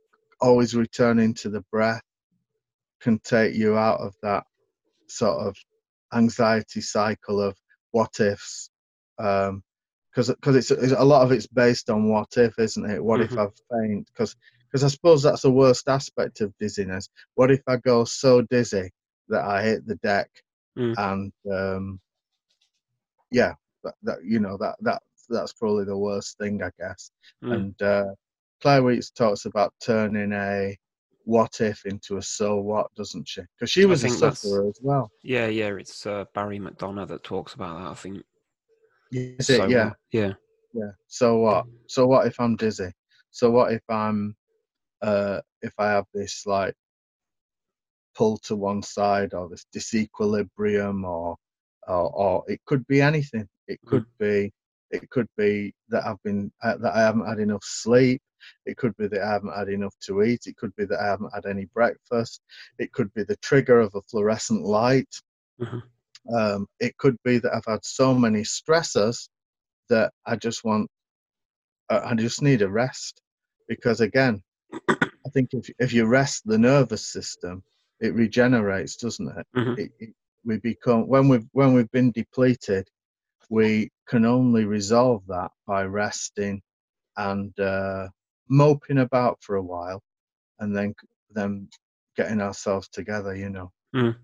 always returning to the breath can take you out of that sort of anxiety cycle of what ifs. Um, because because it's, it's a lot of it's based on what if, isn't it? What if Mhm. I faint? Because because I suppose that's the worst aspect of dizziness. What if I go so dizzy that I hit the deck Mm. and um, yeah, that, that you know that that that's probably the worst thing, I guess. Mm. And uh, Claire Weeks talks about turning a what if into a so what, doesn't she? Because she I was a think that's sufferer as well. yeah, yeah. It's uh, Barry McDonough that talks about that. I think. Is it? So Yeah, what? Yeah. yeah. So what? So what if I'm dizzy? So what if I'm uh if I have this like pull to one side or this disequilibrium or or, or it could be anything. It Mm. could be it could be that I've been uh, that I haven't had enough sleep. It could be that I haven't had enough to eat. It could be that I haven't had any breakfast. It could be the trigger of a fluorescent light. Mhm. Um, it could be that I've had so many stressors that I just want uh, I just need a rest. Because again, I think if if you rest the nervous system, it regenerates, doesn't it? Mhm. It, it we become when we've when we've been depleted, we can only resolve that by resting and uh, moping about for a while, and then then getting ourselves together. You know. Mm.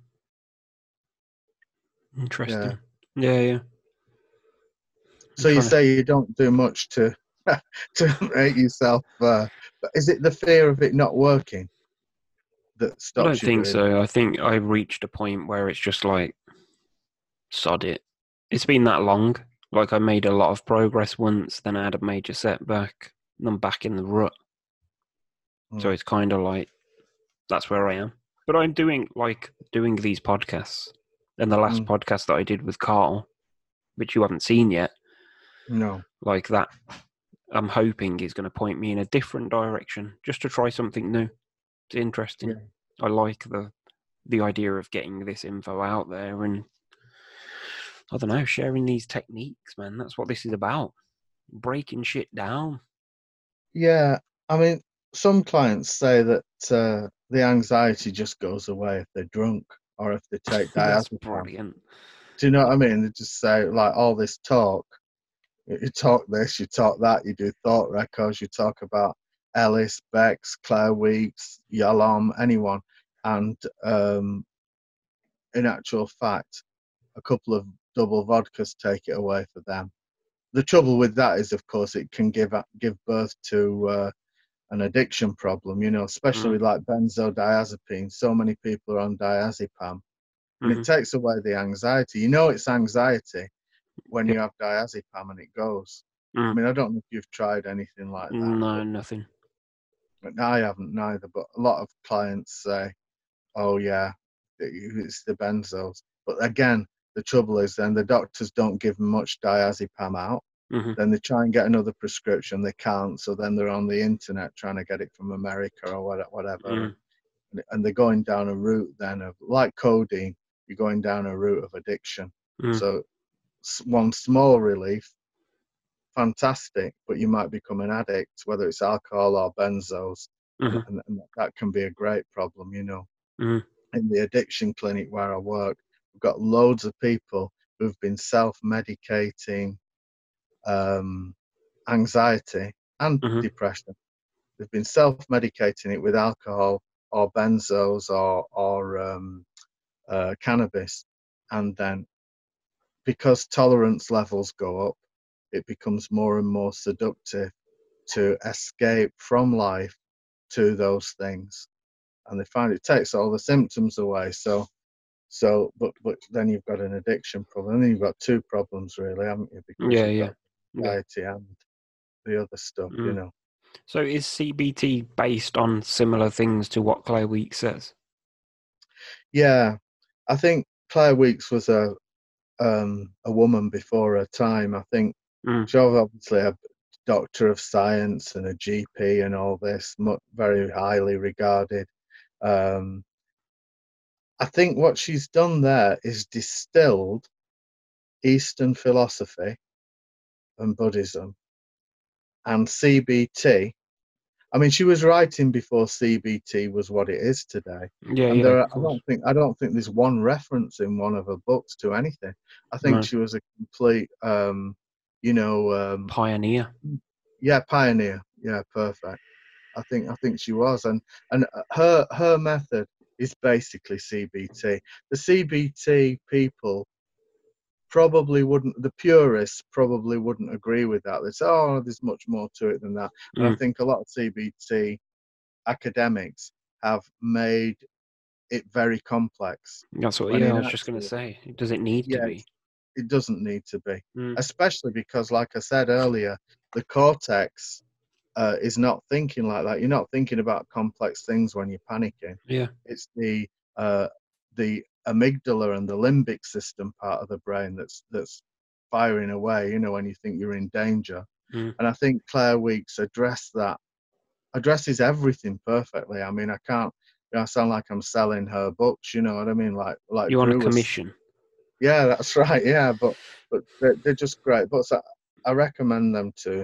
Yeah. Interesting. Yeah, yeah. I'm So you trying to. say you don't do much to to make yourself. Uh, but is it the fear of it not working that I don't stops you think doing it? so. I think I reached a point where it's just like sod it. It's been that long. Like I made a lot of progress once, then I had a major setback, and I'm back in the rut. So Mm. it's kind of like that's where I am. But I'm doing like doing these podcasts. And the last Mm. podcast that I did with Carl, which you haven't seen yet, No. like that, I'm hoping is going to point me in a different direction, just to try something new. It's interesting. Yeah. I like the the idea of getting this info out there and I don't know, sharing these techniques, man. That's what this is about. Breaking shit down. Yeah, I mean, some clients say that uh, the anxiety just goes away if they're drunk or if they take That's diazepam. brilliant. Do you know what I mean? They just say, like, all this talk, you talk this, you talk that, you do thought records, you talk about Ellis, Bex, Claire Weeks, Yalom, anyone. And um, in actual fact, a couple of double vodkas take it away for them. The trouble with that is, of course, it can give give birth to uh, an addiction problem, you know, especially Mm. with like benzodiazepine. So many people are on diazepam and it Mm-hmm. takes away the anxiety. You know, it's anxiety when Yeah. you have diazepam and it goes. I Mm. mean, I don't know if you've tried anything like that, No, but, nothing. but I haven't neither. But a lot of clients say, oh, yeah, it's the benzos. But again, the trouble is then the doctors don't give much diazepam out. Mm-hmm. Then they try and get another prescription, they can't. So then they're on the internet trying to get it from America or whatever. Mm. And and they're going down a route then of like codeine, you're going down a route of addiction. Mm. So one small relief, fantastic, but you might become an addict, whether it's alcohol or benzos, and, Mm-hmm. and, and that can be a great problem, you know. Mm. In the addiction clinic where I work, we've got loads of people who've been self-medicating um, anxiety and Mm-hmm. depression. They've been self-medicating it with alcohol or benzos or or um, uh, cannabis, and then because tolerance levels go up, it becomes more and more seductive to escape from life to those things, and they find it takes all the symptoms away. So, so, but but then you've got an addiction problem, and then you've got two problems really, haven't you? Because Yeah, you've yeah. got Yeah. anxiety and the other stuff, you Mm. know. So is C B T based on similar things to what Claire Weeks says? Yeah, I think Claire Weeks was a um, a woman before her time. I think Mm. she was obviously a doctor of science and a G P and all this, very highly regarded. Um, I think what she's done there is distilled Eastern philosophy and Buddhism and C B T I mean, she was writing before C B T was what it is today. Yeah, And yeah, there, of are, I course. don't think, I don't think there's one reference in one of her books to anything. I think No. she was a complete, um, you know, um, Pioneer. yeah, pioneer. Yeah, perfect. I think, I think she was, and and her her method is basically C B T. The C B T people probably wouldn't, the purists probably wouldn't agree with that. They say, oh, there's much more to it than that. And I Mm. think a lot of C B T academics have made it very complex. That's what. When Yeah, I in was just gonna actual, say. Does it need to yeah, be? it's, it doesn't need to be, Mm. especially because, like I said earlier, the cortex uh, is not thinking like that. You're not thinking about complex things when you're panicking. Yeah. It's the uh, the amygdala and the limbic system part of the brain that's that's firing away. You know, when you think you're in danger. Mm. And I think Claire Weeks addressed that, addresses everything perfectly. I mean, I can't. You know, I sound like I'm selling her books. You know what I mean? Like like You on a Drew was. commission? Yeah, that's right. Yeah, but but they're, they're just great books. I, I recommend them to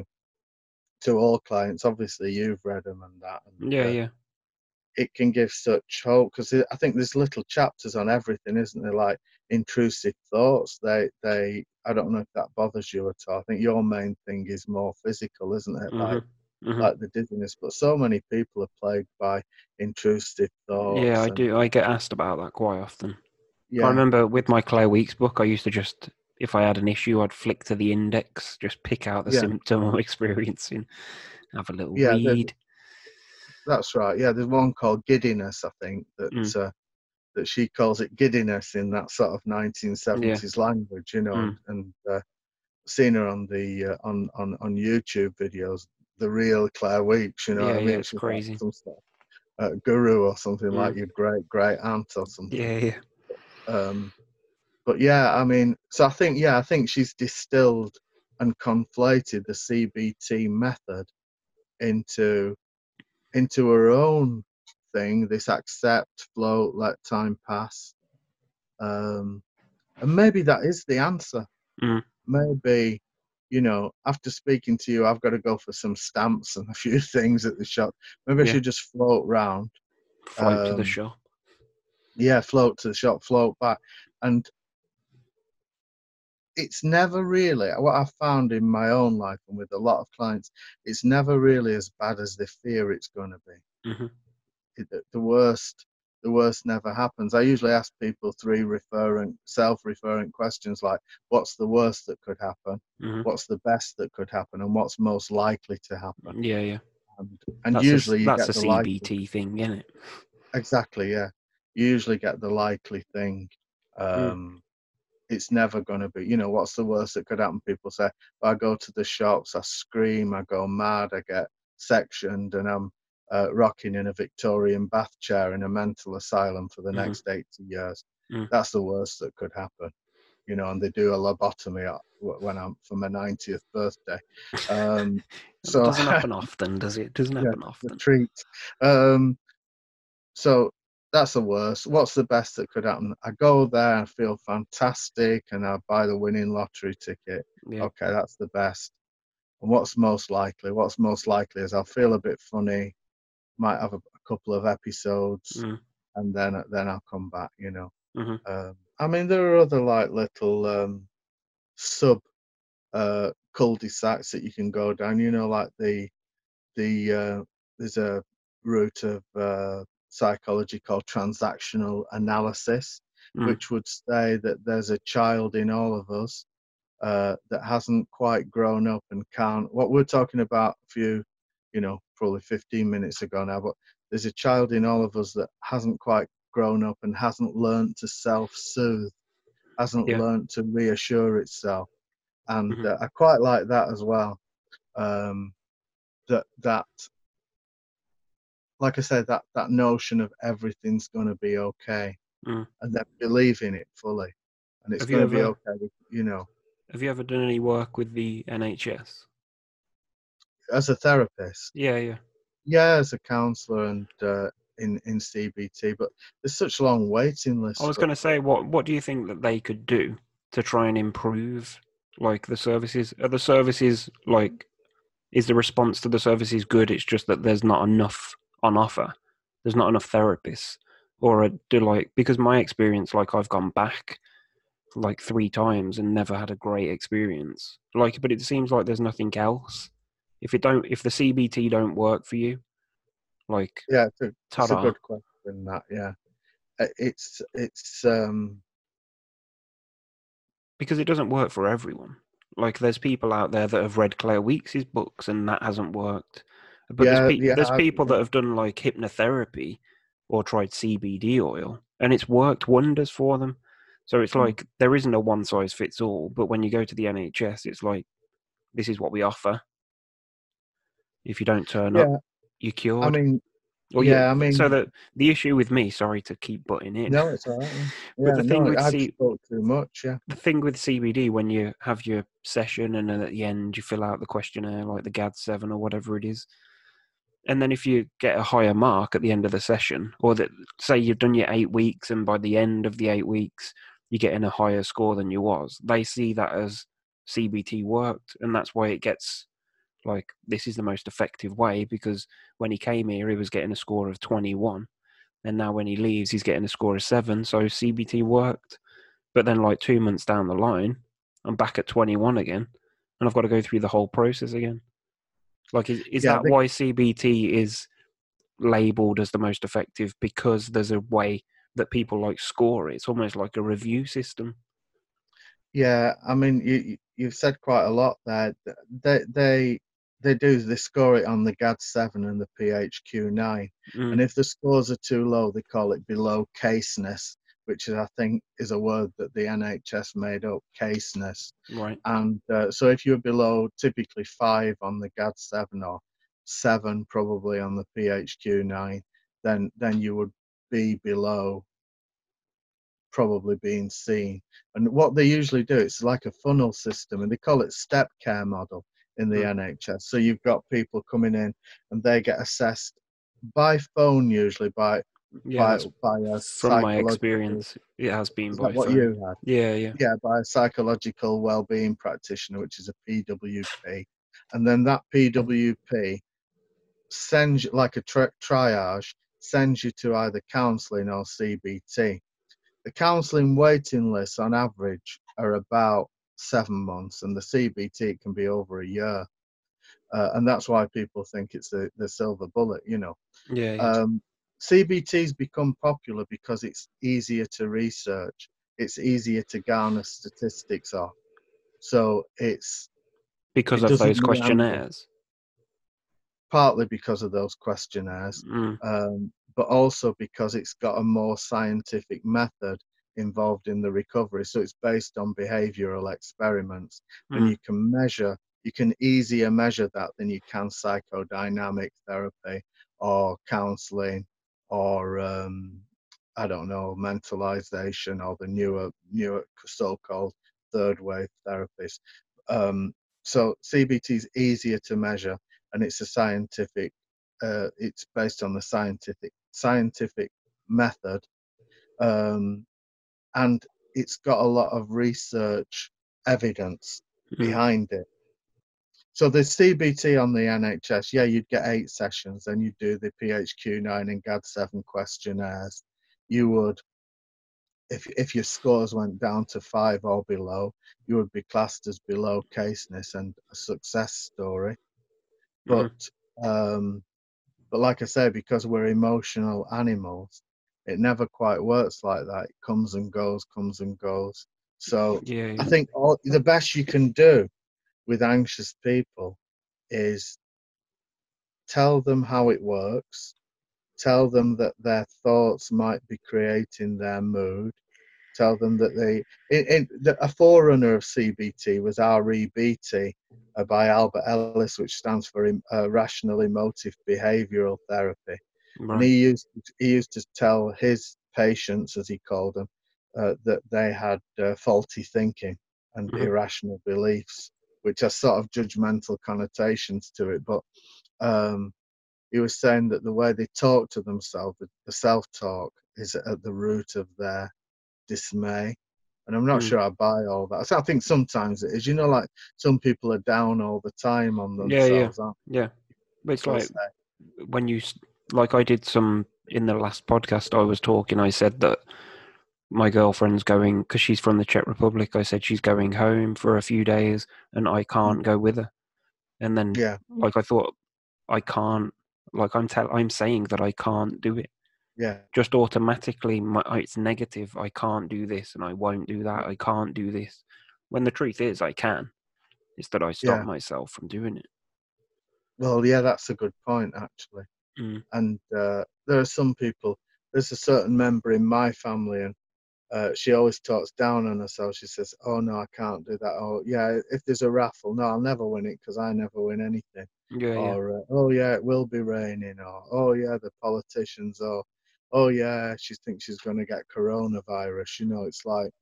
to all clients. Obviously, you've read them and that, Yeah, and uh, yeah. it can give such hope because I think there's little chapters on everything, isn't there? Like intrusive thoughts. They they. I don't know if that bothers you at all. I think your main thing is more physical, isn't it? Like Mhm. Mhm. like the dizziness. But so many people are plagued by intrusive Yeah, thoughts I and do. I get asked about that quite often. I yeah, remember with my Claire Weeks book, I used to just, if I had an issue, I'd flick to the index, just pick out the yeah, symptom I'm experiencing, have a little yeah. There's, read. that's right. Yeah, there's one called giddiness. I think that. Mm. Uh, that she calls it giddiness in that sort of nineteen Yeah. seventies language, you know, Mm. and, and uh, seen her on the uh, on on on YouTube videos, the real Claire Weeks, you know what Yeah, I yeah. mean? It's She's like crazy. some sort of uh, guru or something, Mm. like your great great aunt or something. Yeah, yeah. Um, but yeah, I mean, so I think yeah, I think she's distilled and conflated the C B T method into into her own thing. This accept, float, let time pass. Um, And maybe that is the answer. Mm. Maybe, you know, after speaking to you, I've got to go for some stamps and a few things at the shop. Maybe I Yeah. should just float round. Float to the Um, shop. yeah, float to the shop, float back. And it's never really, what I've found in my own life and with a lot of clients, it's never really as bad as they fear it's going to be. Mhm. It, the the worst the worst never happens. I usually ask people three referent self-referent questions like what's the worst that could happen, Mhm. what's the best that could happen, and what's most likely to happen. Yeah, yeah. And and That's a usually you that's get a the likely. C B T thing, isn't it? Exactly, yeah. You usually get the likely thing. Mm. Um it's never going to be, you know, what's the worst that could happen? People say, well, I go to the shops, I scream, I go mad, I get sectioned, and I'm uh, rocking in a Victorian bath chair in a mental asylum for the Mhm. next eighty years. Mm. That's the worst that could happen, you know, and they do a lobotomy when I'm for my ninetieth birthday. Um, It so, doesn't happen often, does it? It doesn't yeah, happen the often. treat. Um, so that's the worst. What's the best that could happen? I go there and feel fantastic and I buy the winning lottery ticket. Yeah. Okay, that's the best. And what's most likely? What's most likely is I'll feel a bit funny, might have a, a couple of episodes, Mm. and then then I'll come back, you know. Mhm. Um, I mean, there are other like little um, sub uh, cul-de-sacs that you can go down, you know, like the the uh, there's a route of uh, psychology called transactional analysis, Mm. which would say that there's a child in all of us uh, that hasn't quite grown up and can't. What we're talking about a few, you know, probably fifteen minutes ago now, but there's a child in all of us that hasn't quite grown up and hasn't learned to self-soothe, hasn't Yeah. learned to reassure itself, and Mhm. uh, I quite like that as well. Um, that that like I said, that that notion of everything's going to be okay, Mm. and then believe in it fully, and it's Have you going to be ever okay. You know, have you ever done any work with the N H S? as a therapist, Yeah, yeah. yeah, as a counsellor, and uh, in in C B T, but there's such long waiting I lists was for. going to say, what what do you think that they could do to try and improve like the services? Are the services like is the response to the services good? It's just that there's not enough on offer. There's not enough therapists, or do like because my experience, like I've gone back like three times and never had a great experience. Like, but it seems like there's nothing else. If it don't, if the C B T don't work for you, like, Yeah, it's a, it's a ta-da. good question. That yeah, Uh, it's it's um Because it doesn't work for everyone. Like, there's people out there that have read Claire Weeks' books and that hasn't worked. But there's yeah pe- yeah there's I, people that have done like hypnotherapy or tried C B D oil and it's worked wonders for them. So it's mm, like there isn't a one size fits all. But when you go to the N H S, it's like this is what we offer. If you don't turn up, yeah. you're I cured. mean, Or yeah. you, I so mean, that the issue with me, sorry to keep butting in, no, it's all right. Yeah, but yeah the thing no, with I've C, spoke too much. Yeah, the thing with C B D when you have your session and then at the end you fill out the questionnaire like the G A D seven or whatever it is, and then if you get a higher mark at the end of the session, or that say you've done your eight weeks and by the end of the eight weeks you're getting a higher score than you was, they see that as C B T worked, and that's why it gets like this is the most effective way because when he came here he was getting a score of twenty-one, and now when he leaves he's getting a score of seven, so C B T worked. But then, like two months down the line, I'm back at twenty-one again, and I've got to go through the whole process again. Like, is is yeah, that the, why C B T is labeled as the most effective? Because there's a way that people like score it. It's almost like a review system. yeah. I mean, you you- you've said quite a lot there. They they they do they score it on the G A D seven and the P H Q nine, and Mm, if the scores are too low, they call it below caseness, which is I think is a word that the N H S made up, caseness. right. And uh, so if you're below typically five on the G A D seven or seven probably on the P H Q nine, then then you would be below probably being seen. And what they usually do, it's like a funnel system, and they call it step care model in the Mm. N H S. So you've got people coming in and they get assessed by phone, usually by Yeah, by that's by a from my psychological. experience. It has been Is that by what phone. you had? Yeah, yeah. Yeah, by a psychological well-being practitioner, which is a P W P, and then that P W P sends you like a tri- triage, sends you to either counselling or C B T. The counselling waiting lists on average are about seven months, and the C B T can be over a year, uh, and that's why people think it's the, the silver bullet. You know, Yeah, yeah. um, C B T's become popular because it's easier to research, it's easier to garner statistics off. So it's Because it of doesn't those meander, questionnaires. partly because of those questionnaires, Mm, um, but also because it's got a more scientific method involved in the recovery. So it's based on behavioral experiments, and mm, you can measure, you can easier measure that than you can psychodynamic therapy or counseling or um, I don't know, mentalization or the newer, newer so-called third wave therapies. Um, so C B T is easier to measure, and it's a scientific. Uh, it's based on the scientific scientific method, um, and it's got a lot of research evidence mm. behind it. So the C B T on the N H S, yeah, you'd get eight sessions, then you'd do the P H Q nine and G A D seven questionnaires. You would, if if your scores went down to five or below, you would be classed as below caseness and a success story. But Mm. um, but like I say, because we're emotional animals, it never quite works like that. It comes and goes, comes and goes. So Yeah, I yeah. think all, the best you can do with anxious people is tell them how it works, tell them that their thoughts might be creating their mood, tell them that they in, in the, a forerunner of C B T was R E B T uh, by Albert Ellis, which stands for uh, Rational Emotive Behavioral Therapy, and Right. he used he used to tell his patients, as he called them, uh, that they had uh, faulty thinking and Mm. irrational beliefs, which are sort of judgmental connotations to it, but um, he was saying that the way they talk to themselves, the self-talk, is at the root of their dismay. And I'm not Mm. sure I buy all that. So I think sometimes it is. You know, like some people are down all the time on Yeah, yeah, themselves, aren't yeah. But it's they? They'll like say, when you, s- like I did some in the last podcast I was talking, I said that my girlfriend's going, because she's from the Czech Republic, I said she's going home for a few days and I "Mm, can't go with her. And then, yeah, like, I thought, I can't, like, I'm tell, I'm saying that I can't do it. yeah, Just automatically, my, it's negative. I can't do this and I won't do that. I can't do this. When the truth is, I can. It's that I stop yeah. myself from doing it. Well, yeah, that's a good point, actually. Mm. And uh, there are some people, there's a certain member in my family, and uh, she always talks down on herself. She says, "Oh, no, I can't do that." Oh, yeah, if there's a raffle, no, I'll never win it because I never win anything. Yeah, yeah. Or, uh, oh, yeah, it will be raining. Or, oh, yeah, the politicians. Or, oh, yeah, she thinks she's going to get coronavirus. You know, it's like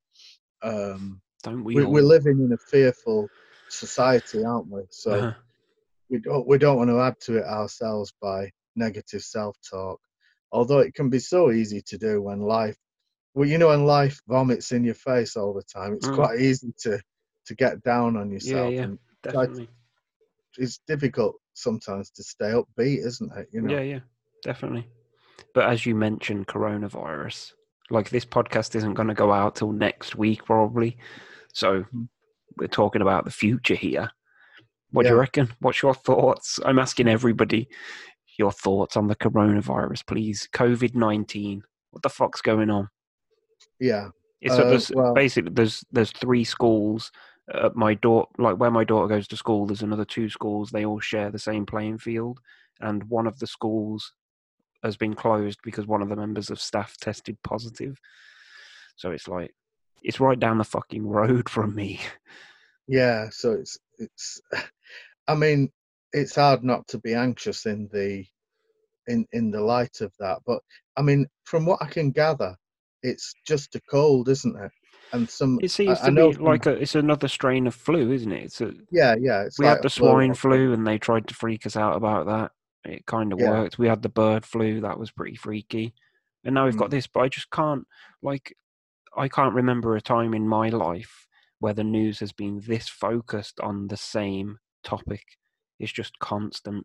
um, Don't we we, we're all? living in a fearful society, aren't we? So Uh-huh. we don't we don't want to add to it ourselves by negative self-talk, although it can be so easy to do when life well you know when life vomits in your face all the time. It's Mm. quite easy to to get down on Yeah, yourself yeah. and try to, Definitely. it's difficult sometimes to stay upbeat, isn't it, you know? Yeah, yeah. Definitely. But as you mentioned, coronavirus, like this podcast isn't going to go out till next week, probably. So Mhm. we're talking about the future here. What do you Yeah, reckon? What's your thoughts? I'm asking everybody your thoughts on the coronavirus, please. COVID nineteen. What the fuck's going on? yeah. It's so uh there's well, basically there's there's three schools. Uh, my daughter, like where my daughter goes to school, there's another two schools. They all share the same playing field, and one of the schools has been closed because one of the members of staff tested positive. So it's like it's right down the fucking road from me. yeah, so it's it's I mean, it's hard not to be anxious in the in in the light of that. But I mean, from what I can gather, it's just a cold, isn't it? And some, It I, seems I to know be like some, a it's another strain of flu, isn't it? It's a, yeah, yeah, it's we like had a the flu swine or something. flu and they tried to freak us out about that. It kind of Yeah, worked. We had the bird flu, that was pretty freaky. And now we've got mm, this, but I just can't like I can't remember a time in my life where the news has been this focused on the same topic. It's just constant.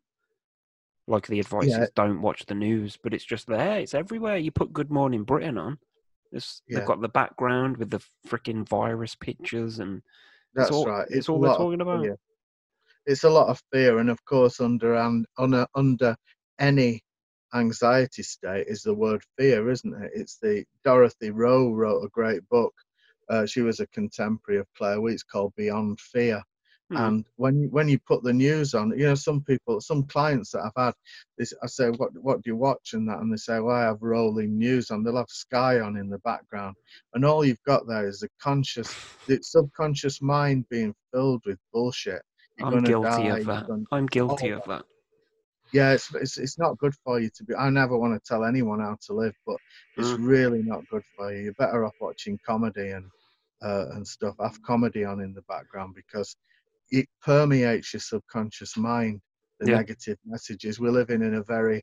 Like the advice yeah, is don't watch the news, but it's just there. It's everywhere. You put Good Morning Britain on. It's, they've yeah. got the background with the freaking virus pictures, and it's That's all right. it's It's a all they're lot of talking about. fear. It's a lot of fear, and of course, under and under under any anxiety state is the word fear, isn't it? It's the Dorothy Rowe wrote a great book. Uh, she was a contemporary of Claire Wheat's called Beyond Fear. Hmm. And when you, when you put the news on, you know, some people, some clients that I've had, this I say, what what do you watch and that, and they say, well, I have rolling news on. They'll have Sky on in the background, and all you've got there is the conscious, the subconscious mind being filled with bullshit. You're I'm gonna guilty die. of You're that. gonna I'm guilty all of that. yeah, it's, it's it's not good for you to be. I never want to tell anyone how to live, but it's Mm. really not good for you. You're better off watching comedy and uh, and stuff. Have comedy on in the background because it permeates your subconscious mind. The Yeah. negative messages. We're living in a very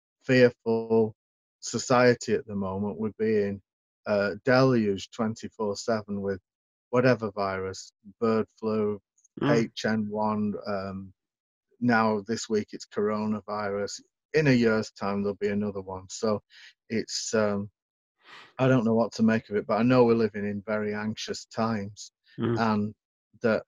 fearful society at the moment. We're being uh, deluged twenty-four seven with whatever virus, bird flu, Mm. H N one. Um, now this week it's coronavirus. In a year's time there'll be another one. So it's um, I don't know what to make of it, but I know we're living in very anxious times, Mm. and that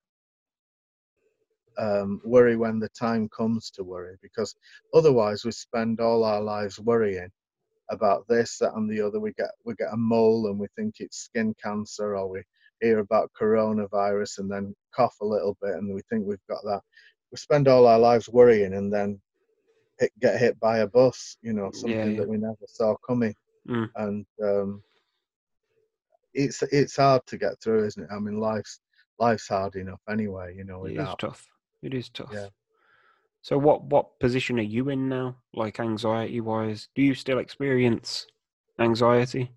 um, worry when the time comes to worry, because otherwise we spend all our lives worrying about this, that, and the other. We get we get a mole and we think it's skin cancer, or we hear about coronavirus and then cough a little bit and we think we've got that. We spend all our lives worrying and then hit, get hit by a bus, you know, Yeah. something Yeah. that we never saw coming. Mm. And um, it's it's hard to get through, isn't it? I mean, life's life's hard enough anyway, you know, It is without. tough. It is Yeah, tough. So what what position are you in now? Like anxiety wise, do you still experience anxiety?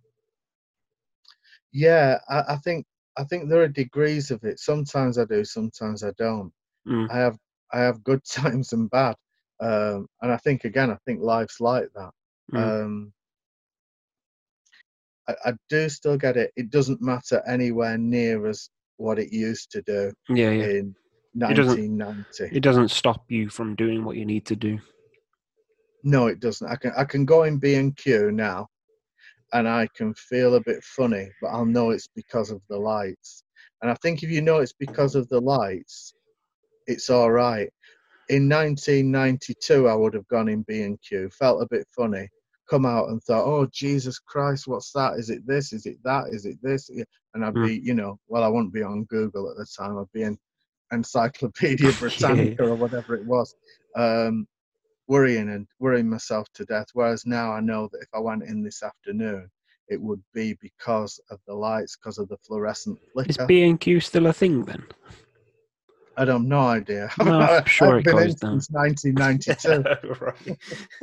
yeah. I, I think I think there are degrees of it. Sometimes I do, sometimes I don't. Mm. I have I have good times and bad, um, and I think again, I think life's like that. Mm. Um, I, I do still get it. It doesn't matter anywhere near as what it used to do Yeah, yeah. in It doesn't. nineteen ninety. It doesn't stop you from doing what you need to do. No, it doesn't. I can I can go in B and Q now, and I can feel a bit funny, but I'll know it's because of the lights. And I think if you know it's because of the lights, it's all right. In nineteen ninety-two, I would have gone in B and Q, felt a bit funny, come out and thought, oh, Jesus Christ, what's that? Is it this? Is it that? Is it this? And I'd Mm. be, you know, well, I wouldn't be on Google at the time. I'd be in Encyclopedia Yeah. Britannica or whatever it was, um, worrying and worrying myself to death. Whereas now I know that if I went in this afternoon, it would be because of the lights, because of the fluorescent Is flicker. B and Q still a thing then? I don't no idea. No, I'm I sure haven't it been in closed down. since nineteen ninety-two. Right.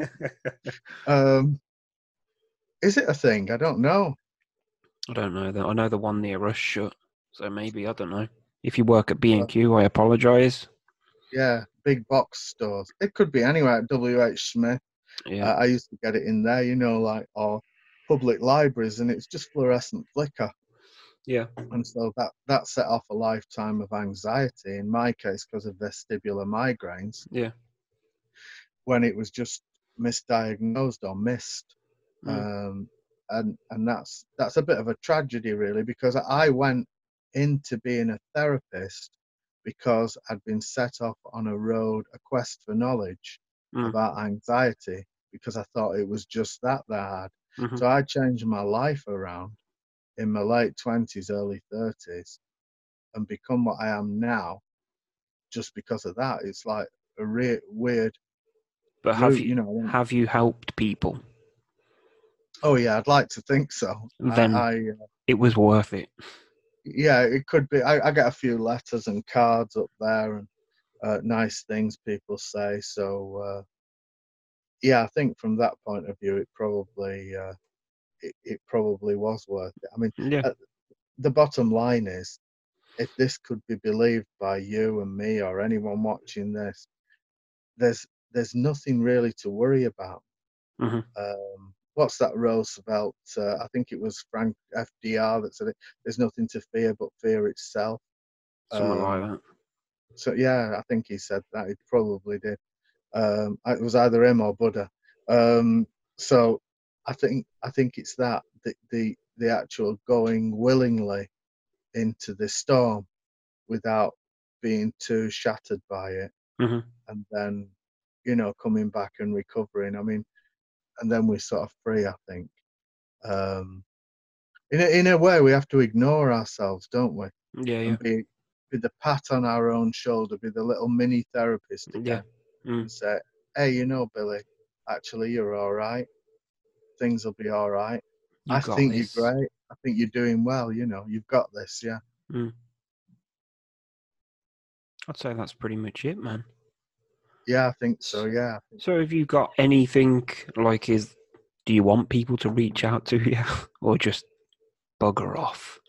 um, is it a thing? I don't know. I don't know. That I know the one near us shut, so maybe I don't know. If you work at B and Q, I apologise. Yeah, big box stores. It could be anywhere at W H Smith. Yeah. Uh, I used to get it in there, you know, like or public libraries, and it's just fluorescent flicker. Yeah. And so that that set off a lifetime of anxiety. In my case, because of vestibular migraines. Yeah. When it was just misdiagnosed or missed. Mm. Um, and and that's that's a bit of a tragedy really, because I went into being a therapist because I'd been set off on a road, a quest for knowledge Mm. about anxiety, because I thought it was just that that I had. Mm-hmm. So I changed my life around in my late twenties, early thirties, and become what I am now just because of that. It's like a re- weird But have route, you you know. have you helped people? Oh yeah, I'd like to think so. Then I, I uh, it was worth it. yeah, it could be. I, I get a few letters and cards up there, and uh, nice things people say. So uh, yeah, I think from that point of view, it probably uh, it, it probably was worth it. I mean, Yeah. uh, the bottom line is, if this could be believed by you and me or anyone watching this, there's there's nothing really to worry about. Mm-hmm. Um, what's that Roosevelt? Uh, I think it was Frank F D R that said it. There's nothing to fear but fear itself. Something like Um, that. so yeah, I think he said that. He probably did. Um, it was either him or Buddha. Um, so I think I think it's that the, the the actual going willingly into the storm without being too shattered by it, Mm-hmm. and then you know coming back and recovering. I mean, and then we're sort of free. I think. Um, in a, in a way, we have to ignore ourselves, don't we? Yeah, yeah. And be be the pat on our own shoulder, be the little mini therapist Yeah. again, Mm. and say, "Hey, you know, Billy, actually, you're all right. Things will be all right. You I got think you're this. great. I think you're doing well. You know, you've got this. Yeah." Mm. I'd say that's pretty much it, man. Yeah, I think so. Yeah. So have you got anything like is do you want people to reach out to you or just bugger off?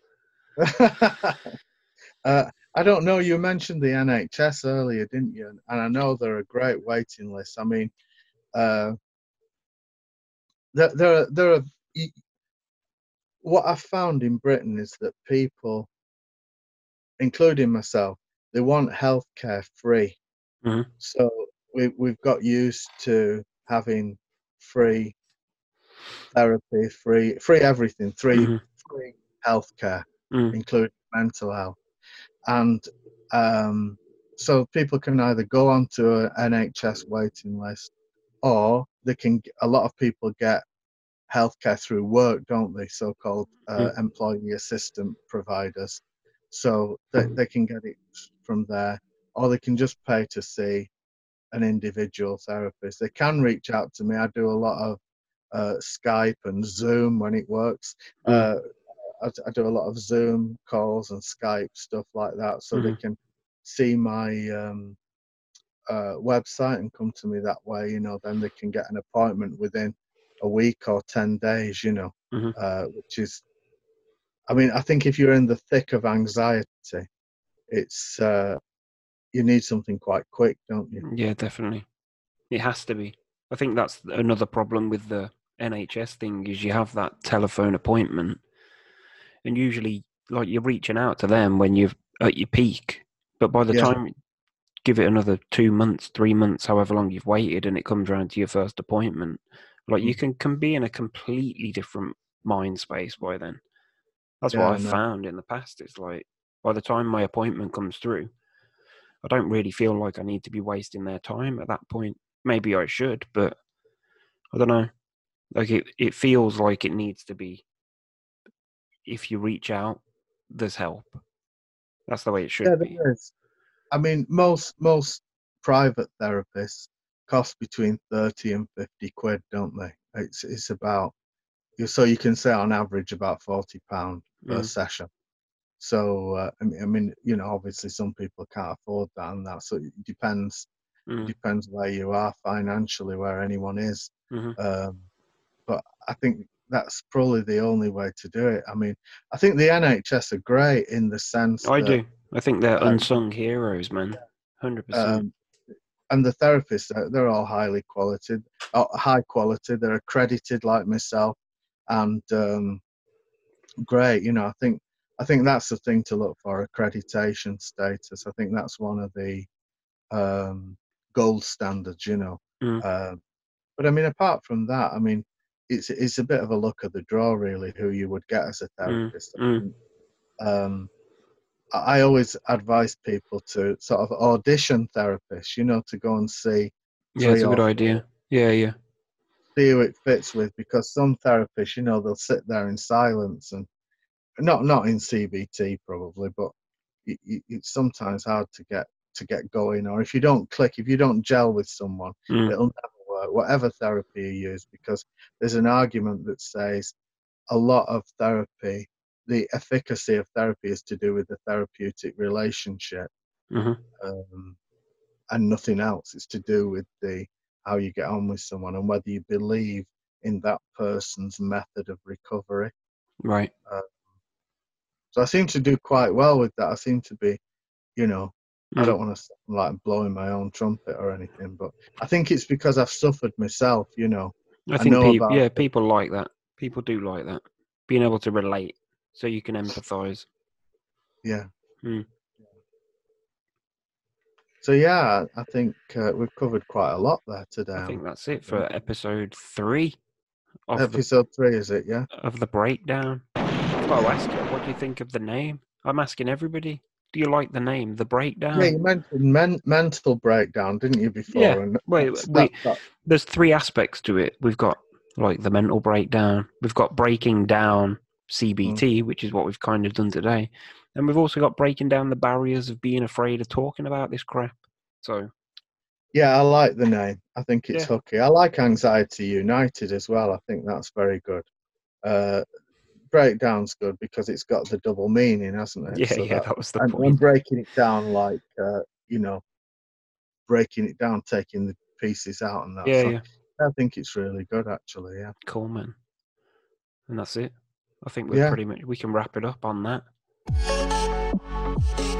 uh, I don't know. You mentioned the N H S earlier, didn't you? And I know they're a great waiting list. I mean, uh, there, there, are, there are. What I've found in Britain is that people, including myself, they want healthcare free. Mm-hmm. So we, we've got used to having free therapy, free, free everything, free, Mm-hmm. free healthcare, Mm. including mental health. And um, so people can either go onto an N H S waiting list, or they can. A lot of people get healthcare through work, don't they? So-called uh, Mm. employee assistant providers. So they, they can get it from there, or they can just pay to see an individual therapist. They can reach out to me. I do a lot of uh, Skype and Zoom when it works. Mm. Uh, I, I do a lot of Zoom calls and Skype stuff like that, so Mm-hmm. they can see my um, uh, website and come to me that way. You know, then they can get an appointment within a week or ten days. You know, Mm-hmm. uh, which is, I mean, I think if you're in the thick of anxiety, it's uh, you need something quite quick, don't you? Yeah, definitely. It has to be. I think that's another problem with the N H S thing is you have that telephone appointment, and usually, like, you're reaching out to them when you're at your peak. But by the Yeah. time, give it another two months, three months, however long you've waited, and it comes around to your first appointment, like, you Mm. can, can be in a completely different mind space by then. That's what Yeah, I've no. found in the past. It's like, by the time my appointment comes through, I don't really feel like I need to be wasting their time at that point. Maybe I should, but I don't know. Like, it, it feels like it needs to be, if you reach out, there's help. That's the way it Yeah, should be. there is. I mean, most most private therapists cost between thirty and fifty quid, don't they? It's it's about, so you can say on average about forty pound per Mm, session. So uh, I mean, I mean, you know, obviously some people can't afford that, and that. So it depends. It mm, depends where you are financially, where anyone is. mm-hmm. Um, but I think that's probably the only way to do it. I mean, I think the N H S are great in the sense I that, do. I think they're uh, unsung heroes, man. one hundred percent. um, and the therapists, they're, they're all highly quality, uh, high quality. They're accredited like myself, and um, great. You know, I think I think that's the thing to look for: accreditation status. I think that's one of the um, gold standards. You know, Mm, uh, but I mean, apart from that, I mean, it's it's a bit of a luck of the draw, really, who you would get as a mm, therapist. mm. Um, I I always advise people to sort of audition therapists, you know, to go and see Yeah, it's three a good or four, idea. Yeah, yeah. see who it fits with, because some therapists, you know, they'll sit there in silence, and not not in C B T probably, but it, it, it's sometimes hard to get to get going, or if you don't click, if you don't gel with someone, Mm, it'll never work, whatever therapy you use, because there's an argument that says a lot of therapy, the efficacy of therapy is to do with the therapeutic relationship, mm-hmm. um, and nothing else. It's to do with the how you get on with someone and whether you believe in that person's method of recovery. Right. Uh, so I seem to do quite well with that. I seem to be, you know, I Mm. don't want to like blowing my own trumpet or anything, but I think it's because I've suffered myself. You know, I I think know people, about yeah, it. people like that. People do like that. Being able to relate so you can empathize. Yeah. Mm. So yeah, I think uh, we've covered quite a lot there today. I Um, think that's it for episode three of the episode three, is it? Yeah. of the breakdown. I've got to ask you, what do you think of the name? I'm asking everybody. Do you like the name, the Yeah, breakdown? you mentioned men- mental breakdown, didn't you, Yeah. before? And Wait, that's we that, that. there's three aspects to it. We've got, like, the mental breakdown. We've got breaking down C B T, Mm. which is what we've kind of done today, and we've also got breaking down the barriers of being afraid of talking about this crap. So Yeah, I like the name. I think it's yeah, hooky. I like Anxiety United as well. I think that's very good. Uh, breakdown's good because it's got the double meaning, hasn't it? yeah, So yeah. that, That was the and, and point. breaking it down like uh, you know, breaking it down, taking the pieces out, and that. Yeah, So yeah. I think it's really good, actually. Yeah. Cool, man. And that's it. I think we're Yeah. pretty much we can wrap it up on that.